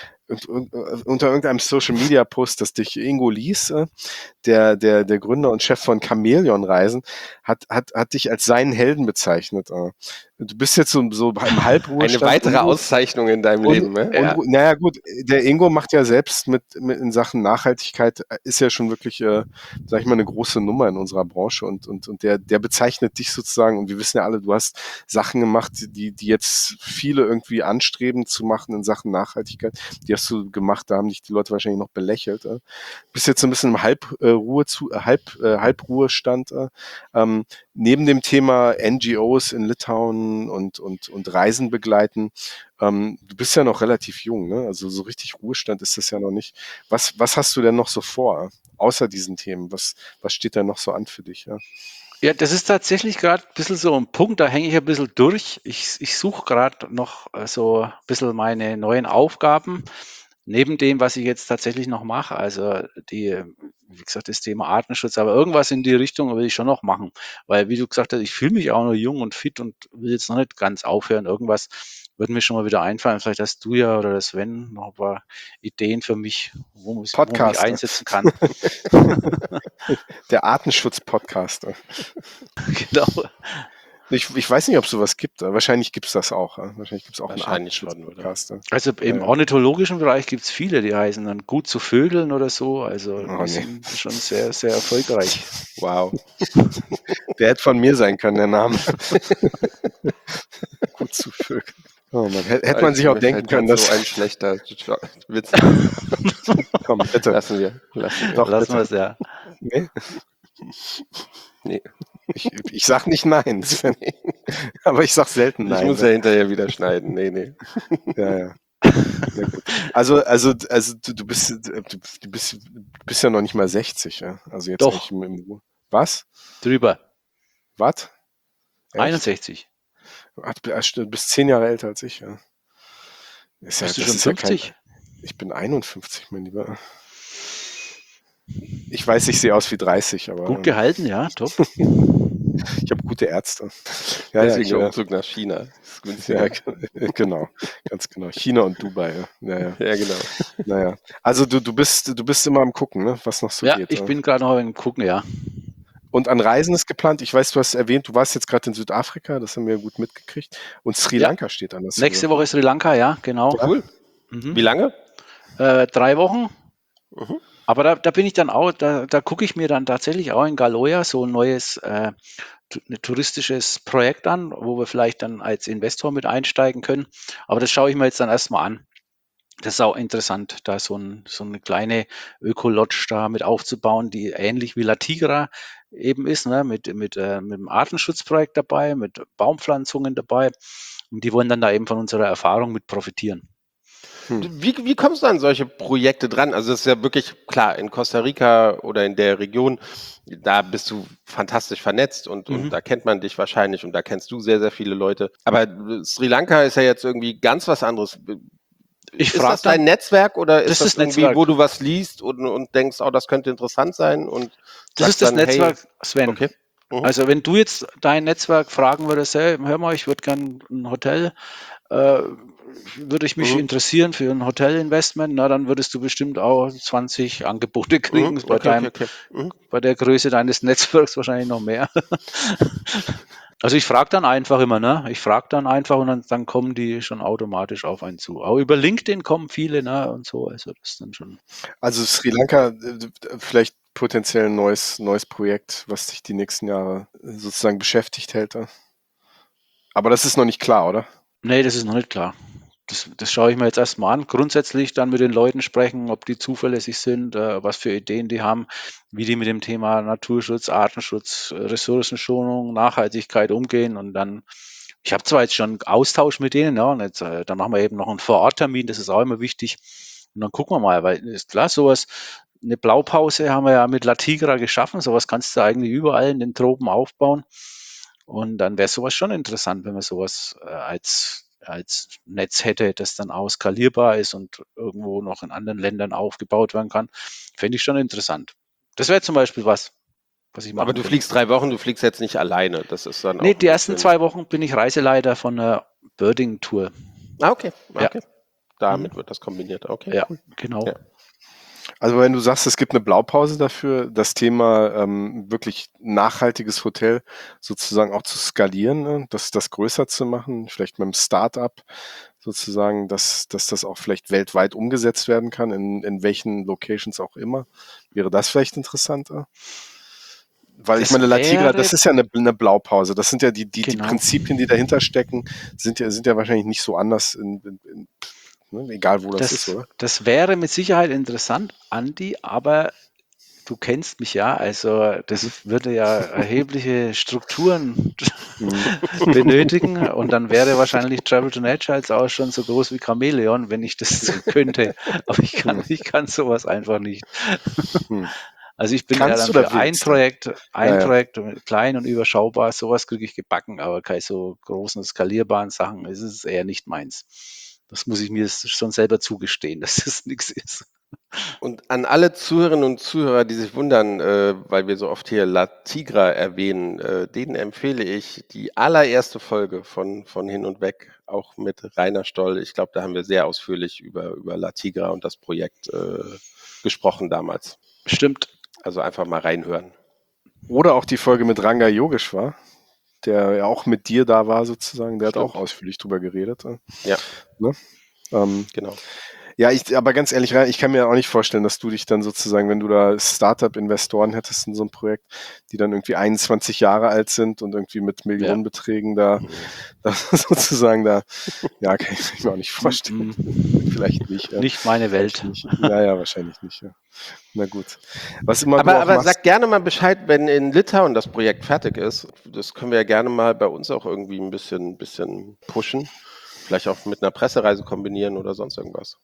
unter irgendeinem Social-Media-Post, dass dich Ingo Lies, der Gründer und Chef von Chamäleon Reisen, hat dich als seinen Helden bezeichnet. Du bist jetzt so im
Eine
Halbruhestand.
weitere Auszeichnung in deinem Leben, ne?
Ja.
Naja gut, der Ingo macht ja selbst mit in Sachen Nachhaltigkeit, ist ja schon wirklich, sag ich mal, eine große Nummer in unserer Branche und der bezeichnet dich sozusagen, und wir wissen ja alle, du hast Sachen gemacht, die jetzt viele irgendwie anstreben zu machen in Sachen Nachhaltigkeit. Die hast du gemacht, da haben dich die Leute wahrscheinlich noch belächelt. Bist jetzt so ein bisschen im Halbruhestand. Neben dem Thema NGOs in Litauen und Reisen begleiten. Du bist ja noch relativ jung, ne? Also so richtig Ruhestand ist das ja noch nicht. Was hast du denn noch so vor, außer diesen Themen? Was steht da noch so an für dich? Ja?
Ja, das ist tatsächlich gerade ein bisschen so ein Punkt, da hänge ich ein bisschen durch. Ich suche gerade noch so ein bisschen meine neuen Aufgaben, neben dem, was ich jetzt tatsächlich noch mache. Also wie gesagt, das Thema Artenschutz, aber irgendwas in die Richtung will ich schon noch machen. Weil, wie du gesagt hast, ich fühle mich auch noch jung und fit und will jetzt noch nicht ganz aufhören. Irgendwas wird mir schon mal wieder einfallen. Vielleicht hast du ja oder der Sven noch ein paar Ideen für mich, wo ich mich
Podcast.
einsetzen kann.
Der Artenschutz-Podcast.
Genau.
Ich weiß nicht, ob es sowas gibt. Wahrscheinlich gibt es das auch. Wahrscheinlich gibt es auch einen
Wahrscheinlich schon,
Artenschutz-Podcast.
Also im ornithologischen Bereich gibt es viele, die heißen dann gut zu Vögeln oder so. Also die
nee.
sind schon sehr, sehr erfolgreich.
Wow. Der hätte von mir sein können, der Name. Gut zu Vögeln. Oh Mann, hätte man sich auch
Mir
denken
fällt
können,
grad
dass...
so ein schlechter Witz.
Komm, bitte.
Lassen wir.
Doch,
Lassen wir
bitte.
es ja.
Nee?
Nee.
Ich sag nicht nein, Sven. Aber ich sag selten
Ich
nein.
muss ja hinterher wieder schneiden. Nee.
Ja. Ja, gut. Also du bist ja noch nicht mal 60, ja? Also jetzt
Doch.
eigentlich was?
Drüber.
Was? Echt?
61.
Ach, du bist 10 Jahre älter als ich, ja. Ist
Bist du
das
schon
ist ja
50?
Ich bin 51, mein Lieber. Ich weiß, ich sehe aus wie 30, aber
Gut gehalten, ja, top.
ich habe gute Ärzte.
Deswegen der
ja,
Umzug nach China. Ist günstiger.
ja, genau, ganz genau. China und Dubai, ja.
Ja, genau.
Naja. Also du bist immer am Gucken, ne? Was noch so
Ja,
geht.
ich bin gerade noch im Gucken, ja.
Und an Reisen ist geplant. Ich weiß, du hast erwähnt, du warst jetzt gerade in Südafrika, das haben wir gut mitgekriegt. Und Sri
Ja.
Lanka steht an. Das
Nächste Woche Sri Lanka, ja, genau.
Cool.
Mhm.
Wie lange?
3 Wochen.
Mhm.
Aber da bin ich dann auch, da gucke ich mir dann tatsächlich auch in Galoya so ein neues ein touristisches Projekt an, wo wir vielleicht dann als Investor mit einsteigen können. Aber das schaue ich mir jetzt dann erstmal an. Das ist auch interessant, da so eine kleine Öko-Lodge da mit aufzubauen, die ähnlich wie La Tigra eben ist, ne? Mit dem Artenschutzprojekt dabei, mit Baumpflanzungen dabei. Und die wollen dann da eben von unserer Erfahrung mit profitieren.
Wie kommst du an solche Projekte dran? Also das ist ja wirklich klar, in Costa Rica oder in der Region, da bist du fantastisch vernetzt und
Mhm.
da kennt man dich wahrscheinlich und da kennst du sehr, sehr viele Leute. Aber Sri Lanka ist ja jetzt irgendwie ganz was anderes.
Ich
Ist
frage
das dein
dann,
Netzwerk oder
das
ist
ist das
das irgendwie, wo
Netzwerk.
du was liest und denkst, oh, das könnte interessant sein und
Das ist
sagst
das
dann, hey,
Netzwerk, Sven.
okay. Mhm.
Also wenn du jetzt dein Netzwerk fragen würdest, hey, hör mal, ich würde gern ein Hotel, äh, würde ich mich
Mhm.
interessieren für ein Hotelinvestment, na, dann würdest du bestimmt auch 20 Angebote kriegen.
Mhm.
Bei
Okay. Mhm.
bei der Größe deines Netzwerks wahrscheinlich noch mehr. Also ich frage dann einfach immer, ne? Ich frage dann einfach und dann kommen die schon automatisch auf einen zu. Auch über LinkedIn kommen viele, ne? Und so. Also das ist dann schon.
Also Sri Lanka, vielleicht potenziell ein neues Projekt, was dich die nächsten Jahre sozusagen beschäftigt hält. Aber das ist noch nicht klar, oder?
Nee, das ist noch nicht klar. Das schaue ich mir jetzt erstmal an. Grundsätzlich dann mit den Leuten sprechen, ob die zuverlässig sind, was für Ideen die haben, wie die mit dem Thema Naturschutz, Artenschutz, Ressourcenschonung, Nachhaltigkeit umgehen. Und dann, ich habe zwar jetzt schon einen Austausch mit denen, ja, und jetzt, dann machen wir eben noch einen Vororttermin, das ist auch immer wichtig. Und dann gucken wir mal, weil ist klar, sowas, eine Blaupause haben wir ja mit La Tigra geschaffen, sowas kannst du eigentlich überall in den Tropen aufbauen. Und dann wäre sowas schon interessant, wenn man sowas als Netz hätte, das dann auch skalierbar ist und irgendwo noch in anderen Ländern aufgebaut werden kann. Fände ich schon interessant. Das wäre zum Beispiel was ich
Aber
machen
du
könnte.
fliegst 3 Wochen, du fliegst jetzt nicht alleine. Das ist dann
Nee,
auch
die
ein
ersten
bisschen.
2 Wochen bin ich Reiseleiter von einer Birding-Tour.
Okay.
Ja,
Damit wird das kombiniert. Okay,
ja,
cool.
genau.
Ja.
Also wenn du sagst, es gibt eine Blaupause dafür, das Thema wirklich nachhaltiges Hotel sozusagen auch zu skalieren, ne? Das größer zu machen, vielleicht mit einem Start-up sozusagen, dass das auch vielleicht weltweit umgesetzt werden kann, in welchen Locations auch immer. Wäre das vielleicht interessanter? Weil ich
Das
meine, La Tigra,
wäre,
das ist ja eine Blaupause. Das sind ja die
genau.
Prinzipien, die dahinter stecken, sind ja wahrscheinlich nicht so anders, ne? Egal wo das ist, oder?
Das wäre mit Sicherheit interessant, Andi, aber du kennst mich ja, also das würde ja erhebliche Strukturen
Mhm.
benötigen und dann wäre wahrscheinlich Travel to Nature jetzt auch schon so groß wie Chamäleon, wenn ich das könnte. Aber ich kann sowas einfach nicht.
Hm.
Also ich bin eher
Kannst
dann
oder
für
willst du?
ein
Ja, ja.
Projekt, klein und überschaubar, sowas kriege ich gebacken, aber keine so großen, skalierbaren Sachen, es ist eher nicht meins. Das muss ich mir schon selber zugestehen, dass das nichts ist.
Und an alle Zuhörerinnen und Zuhörer, die sich wundern, weil wir so oft hier La Tigra erwähnen, denen empfehle ich die allererste Folge von Hin und Weg, auch mit Rainer Stoll. Ich glaube, da haben wir sehr ausführlich über La Tigra und das Projekt gesprochen damals.
Stimmt.
Also einfach mal reinhören.
Oder auch die Folge mit Ranga Yogeshwar, der ja auch mit dir da war sozusagen, der hat auch
Stimmt.
ausführlich drüber geredet.
Ja,
Ne?
genau.
Ja, aber ganz ehrlich, ich kann mir auch nicht vorstellen, dass du dich dann sozusagen, wenn du da Startup-Investoren hättest in so einem Projekt, die dann irgendwie 21 Jahre alt sind und irgendwie mit Millionenbeträgen da sozusagen ja, kann ich mir auch nicht vorstellen. Vielleicht nicht. Ja.
Nicht meine
Vielleicht
Welt.
nicht. Ja, wahrscheinlich nicht. Ja. Na gut. Was immer du auch
Aber
machst.
sag gerne mal Bescheid, wenn in Litauen das Projekt fertig ist. Das können wir ja gerne mal bei uns auch irgendwie ein bisschen pushen. Vielleicht auch mit einer Pressereise kombinieren oder sonst irgendwas.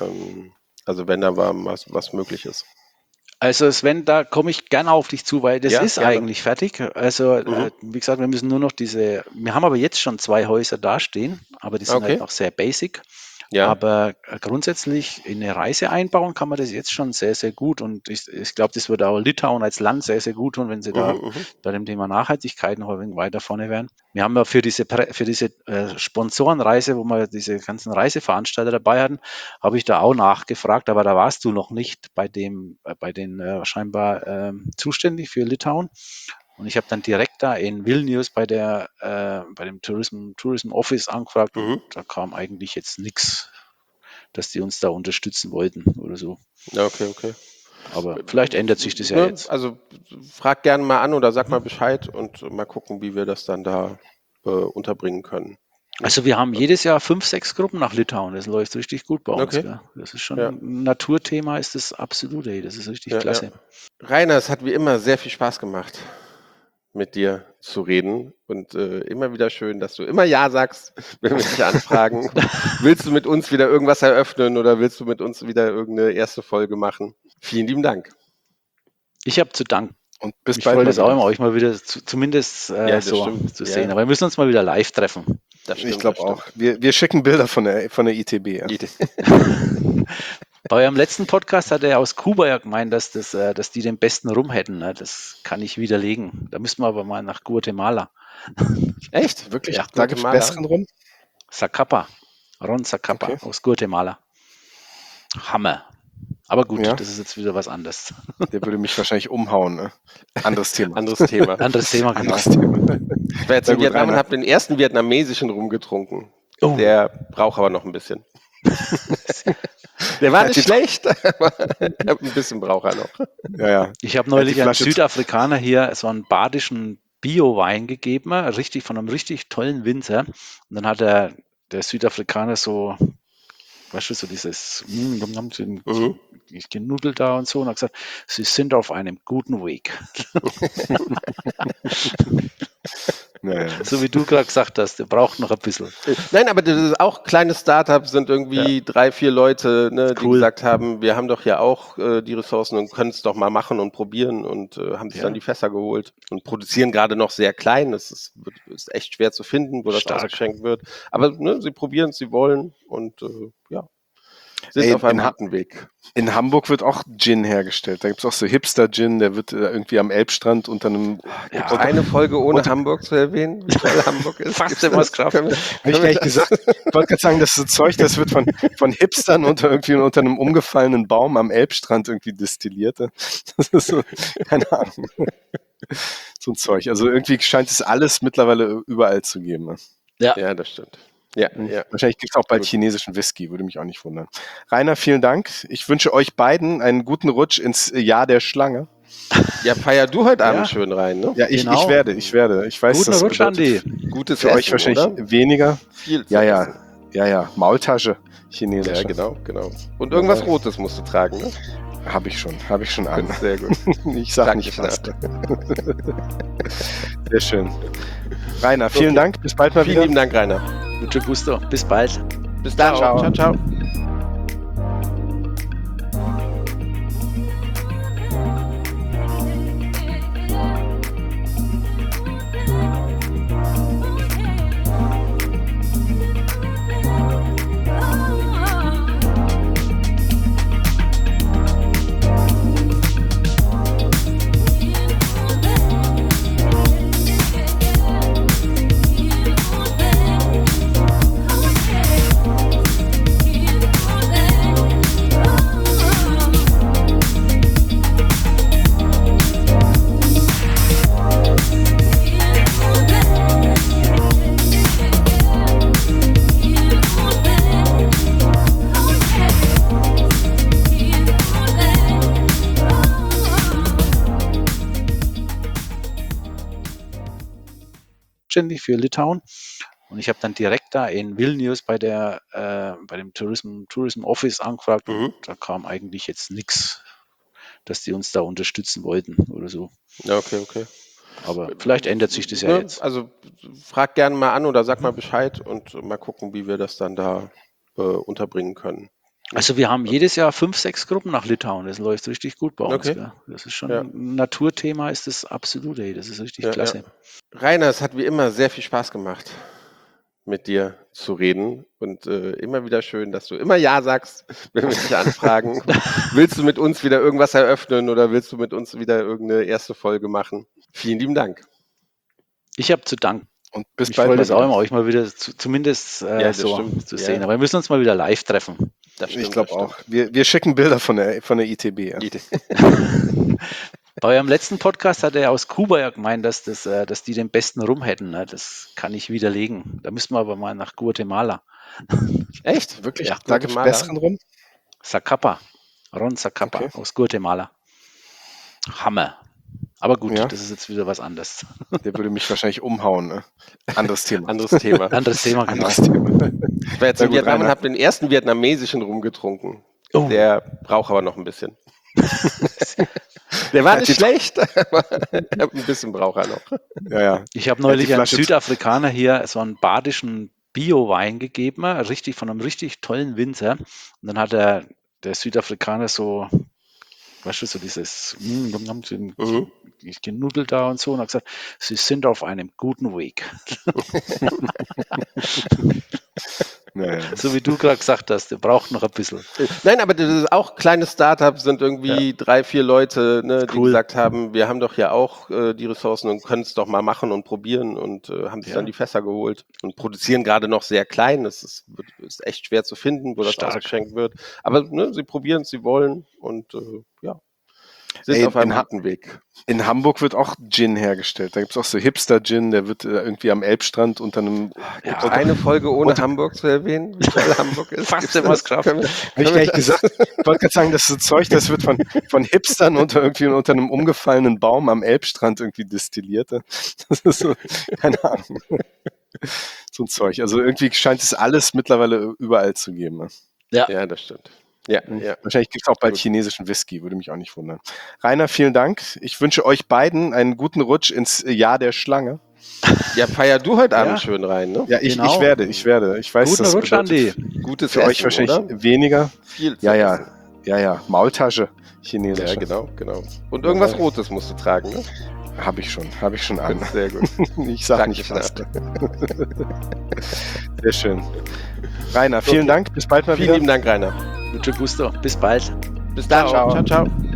Also wenn da was möglich ist.
Also Sven, da komme ich gerne auf dich zu, weil das
Ja,
ist
gerne.
eigentlich fertig. Also
Mhm.
wie gesagt, wir müssen nur noch wir haben aber jetzt schon 2 Häuser dastehen, aber die sind halt
Okay.
noch sehr basic.
Ja.
Aber grundsätzlich in eine Reise einbauen kann man das jetzt schon sehr, sehr gut. Und ich glaube, das würde auch Litauen als Land sehr, sehr gut tun, wenn sie da
Mhm.
bei dem Thema Nachhaltigkeit noch ein wenig weiter vorne wären. Wir haben ja für diese Sponsorenreise, wo wir diese ganzen Reiseveranstalter dabei hatten, habe ich da auch nachgefragt, aber da warst du noch nicht bei den scheinbar zuständig für Litauen. Und ich habe dann direkt da in Vilnius bei dem Tourism Office angefragt und
Mhm.
da kam eigentlich jetzt nichts, dass die uns da unterstützen wollten oder so.
Ja, okay.
Aber vielleicht ändert sich das ja
Ne?
jetzt.
Also frag gerne mal an oder sag mal Bescheid und mal gucken, wie wir das dann da unterbringen können.
Also wir haben jedes Jahr 5, 6 Gruppen nach Litauen. Das läuft richtig gut bei uns.
Okay.
Gell? Das ist schon
Ja.
ein Naturthema, ist das absolut, ey. Das ist richtig
Ja,
klasse.
ja. Rainer, es hat wie immer sehr viel Spaß gemacht, mit dir zu reden. Und immer wieder schön, dass du immer Ja sagst, wenn wir dich anfragen. Willst du mit uns wieder irgendwas eröffnen oder willst du mit uns wieder irgendeine erste Folge machen? Vielen lieben Dank.
Ich habe zu danken.
Und bis
Ich
bald
freue
mal
das auch
wieder.
immer, euch mal wieder zumindest
das
so
stimmt.
zu
Ja.
sehen. Aber wir müssen uns mal wieder live treffen.
Das stimmt,
Ich glaube
das
auch. Wir schicken Bilder von der ITB. Ja.
stimmt.
Bei eurem letzten Podcast hat er aus Kuba ja gemeint, dass die den besten Rum hätten. Ne? Das kann ich widerlegen. Da müssen wir aber mal nach Guatemala.
Echt?
Wirklich?
Ja,
Da gibt es
Guatemala?
besseren rum?
Zacapa. Ron Zacapa
Okay.
aus Guatemala. Hammer. Aber gut,
Ja.
das ist jetzt wieder was anderes.
Der würde mich wahrscheinlich umhauen. Ne? Anderes Thema.
Anderes Thema.
Anderes Thema, genau.
Anderes Thema.
Ich war jetzt
Na
in
gut,
Vietnam und
Rainer.
habe den ersten vietnamesischen rumgetrunken.
Oh.
Der braucht aber noch ein bisschen. Der war nicht schlecht, aber ein bisschen braucht er noch.
Ja, ja.
Ich habe neulich
die
einem
Flasche-
Südafrikaner hier so einen badischen Bio-Wein gegeben, richtig von einem richtig tollen Winzer. Und dann hat der Südafrikaner so, weißt du, so dieses genudelt da und so und hat gesagt, sie sind auf einem guten Weg.
Ja, ja.
So wie du gerade gesagt hast, der braucht noch ein bisschen.
Nein, aber das ist auch kleine Startups, sind irgendwie 3, 4 Leute, ne, die
Cool.
gesagt haben, wir haben doch hier auch die Ressourcen und können es doch mal machen und probieren und haben sich
Ja.
dann die Fässer geholt und produzieren gerade noch sehr klein. Das ist echt schwer zu finden, wo das
Stark.
ausgeschenkt wird. Aber ne, sie probieren es, sie wollen und sind
Ey,
auf einem
in Ha-
guten Weg.
In Hamburg wird auch Gin hergestellt. Da gibt es auch so Hipster-Gin, der wird irgendwie am Elbstrand unter einem.
Gibt es eine Folge ohne Hamburg zu erwähnen, wie toll Hamburg ist?
Fast
Gibt's
immer
das?
es geschafft.
Können wir-
Hab ich
können
gar
wir
nicht
das-
gesagt. Ich wollte gerade sagen, das ist so Zeug, das wird von Hipstern unter einem umgefallenen Baum am Elbstrand irgendwie destilliert. Das ist so, keine Ahnung. So ein Zeug. Also irgendwie scheint es alles mittlerweile überall zu geben. Ne?
Ja, das stimmt. Ja, ja.
Wahrscheinlich gibt es auch bald
Gut.
chinesischen Whisky, würde mich auch nicht wundern. Rainer, vielen Dank. Ich wünsche euch beiden einen guten Rutsch ins Jahr der Schlange.
Ja, feier du heute Abend
Ja.
schön rein, ne?
Ja, ich
Genau.
werde. Ich weiß,
Guten
das
Rutsch,
bedeutet
Andi.
Gutes
für
Essen,
euch wahrscheinlich
oder?
weniger.
Viel zu
Ja,
essen.
ja. Maultasche, chinesische.
Ja, genau. Und irgendwas
Ja.
Rotes musst du tragen, ne?
Habe ich schon an.
Sehr gut.
Ich sag
Danke,
nicht was.
Schnarr.
Sehr schön. Rainer, vielen
Okay.
Dank. Bis bald mal
Vielen
wieder.
lieben Dank, Rainer.
Mucho gusto. Bis bald.
Bis dann.
Ciao.
Ciao, ciao.
Zuständig für Litauen. Und ich habe dann direkt da in Vilnius bei dem Tourism Office angefragt
Mhm.
und da kam eigentlich jetzt nichts, dass die uns da unterstützen wollten oder so.
Ja, okay.
Aber vielleicht ändert sich das ja
Ne,
jetzt.
also frag gerne mal an oder sag mal Bescheid und mal gucken, wie wir das dann da unterbringen können.
Also wir haben jedes Jahr 5, 6 Gruppen nach Litauen. Das läuft richtig gut bei uns.
Okay.
Gell? Das ist schon
Ja.
ein Naturthema, ist das absolut, ey. Das ist richtig
Ja,
klasse.
ja. Rainer, es hat wie immer sehr viel Spaß gemacht, mit dir zu reden und immer wieder schön, dass du immer Ja sagst, wenn wir dich anfragen. Willst du mit uns wieder irgendwas eröffnen oder willst du mit uns wieder irgendeine erste Folge machen? Vielen lieben Dank.
Ich habe zu danken.
Und bis
Ich
bald
freue
mal
das auch
wieder.
immer, euch mal wieder zumindest
das
so
stimmt.
zu
Ja.
sehen. Aber wir müssen uns mal wieder live treffen.
Das stimmt,
Ich glaube
das
auch. Wir schicken Bilder von der ITB. Ja.
stimmt.
Bei eurem letzten Podcast hat er aus Kuba ja gemeint, dass die den besten Rum hätten. Ne? Das kann ich widerlegen. Da müssen wir aber mal nach Guatemala.
Echt?
Wirklich?
Ja,
Da gibt es
Guatemala.
besseren rum?
Zacapa. Ron Zacapa
Okay.
aus Guatemala. Hammer. Aber gut,
Ja.
das ist jetzt wieder was anderes.
Der würde mich wahrscheinlich umhauen. Ne? Anderes Thema.
Anderes Thema.
Anderes Thema, genau.
Anderes Thema.
Ich war jetzt
Na
in
gut,
Vietnam und
Rainer.
habe den ersten vietnamesischen Rum getrunken.
Oh.
Der braucht aber noch ein bisschen. Der war nicht schlecht, aber ein bisschen braucht er noch.
Ja, ja.
Ich habe neulich
die
einem
Flasche-
Südafrikaner hier so einen badischen Bio-Wein gegeben, richtig von einem richtig tollen Winzer. Und dann hat der Südafrikaner so, weißt du, so dieses genudelt da und so und hat gesagt, Sie sind auf einem guten Weg.
Ja, ja.
So wie du gerade gesagt hast, der braucht noch ein bisschen.
Nein, aber das ist auch kleine Startups, sind irgendwie 3, 4 Leute, ne, die
Cool.
gesagt haben, wir haben doch ja auch die Ressourcen und können es doch mal machen und probieren und haben sich
Ja.
dann die Fässer geholt und produzieren gerade noch sehr klein. Das ist echt schwer zu finden, wo das
Stark.
ausgeschenkt wird. Aber ne, sie probieren es, sie wollen und ja, sind
Ey,
auf einem
in Ha-
guten Weg.
In Hamburg wird auch Gin hergestellt. Da gibt es auch so Hipster-Gin, der wird irgendwie am Elbstrand unter einem.
Gibt es eine Folge ohne Hamburg zu erwähnen, wie toll Hamburg ist?
Fast
Gibt's
immer
das?
es geschafft.
Können wir-
Hab ich
können wir
gleich
das-
gesagt. Ich wollte gerade sagen, das ist so Zeug, das wird von Hipstern unter einem umgefallenen Baum am Elbstrand irgendwie destilliert. Das ist so, keine Ahnung. So ein Zeug. Also irgendwie scheint es alles mittlerweile überall zu geben. Ne?
Ja, das stimmt. Ja, ja.
Wahrscheinlich gibt es auch bald
Gut.
chinesischen Whisky, würde mich auch nicht wundern. Rainer, vielen Dank. Ich wünsche euch beiden einen guten Rutsch ins Jahr der Schlange.
Ja, feier du heute Abend
Ja.
schön rein, ne?
Ja, ich
Genau.
werde. Ich weiß,
Guten
das
Rutsch,
bedeutet
Andi.
Gutes
für
Essen,
euch wahrscheinlich
oder?
weniger.
Viel zu
Ja,
essen.
ja. Maultasche, chinesisch.
Ja, genau. Und irgendwas Rotes musst du tragen, ne?
Habe ich schon an.
Sehr gut.
Ich sag nicht
Dankeschön.
was. Sehr schön. Rainer, vielen Dank. Bis bald mal
Vielen
wieder.
lieben Dank, Rainer.
Mucho gusto. Bis bald.
Bis dann.
Ciao.
Ciao, ciao.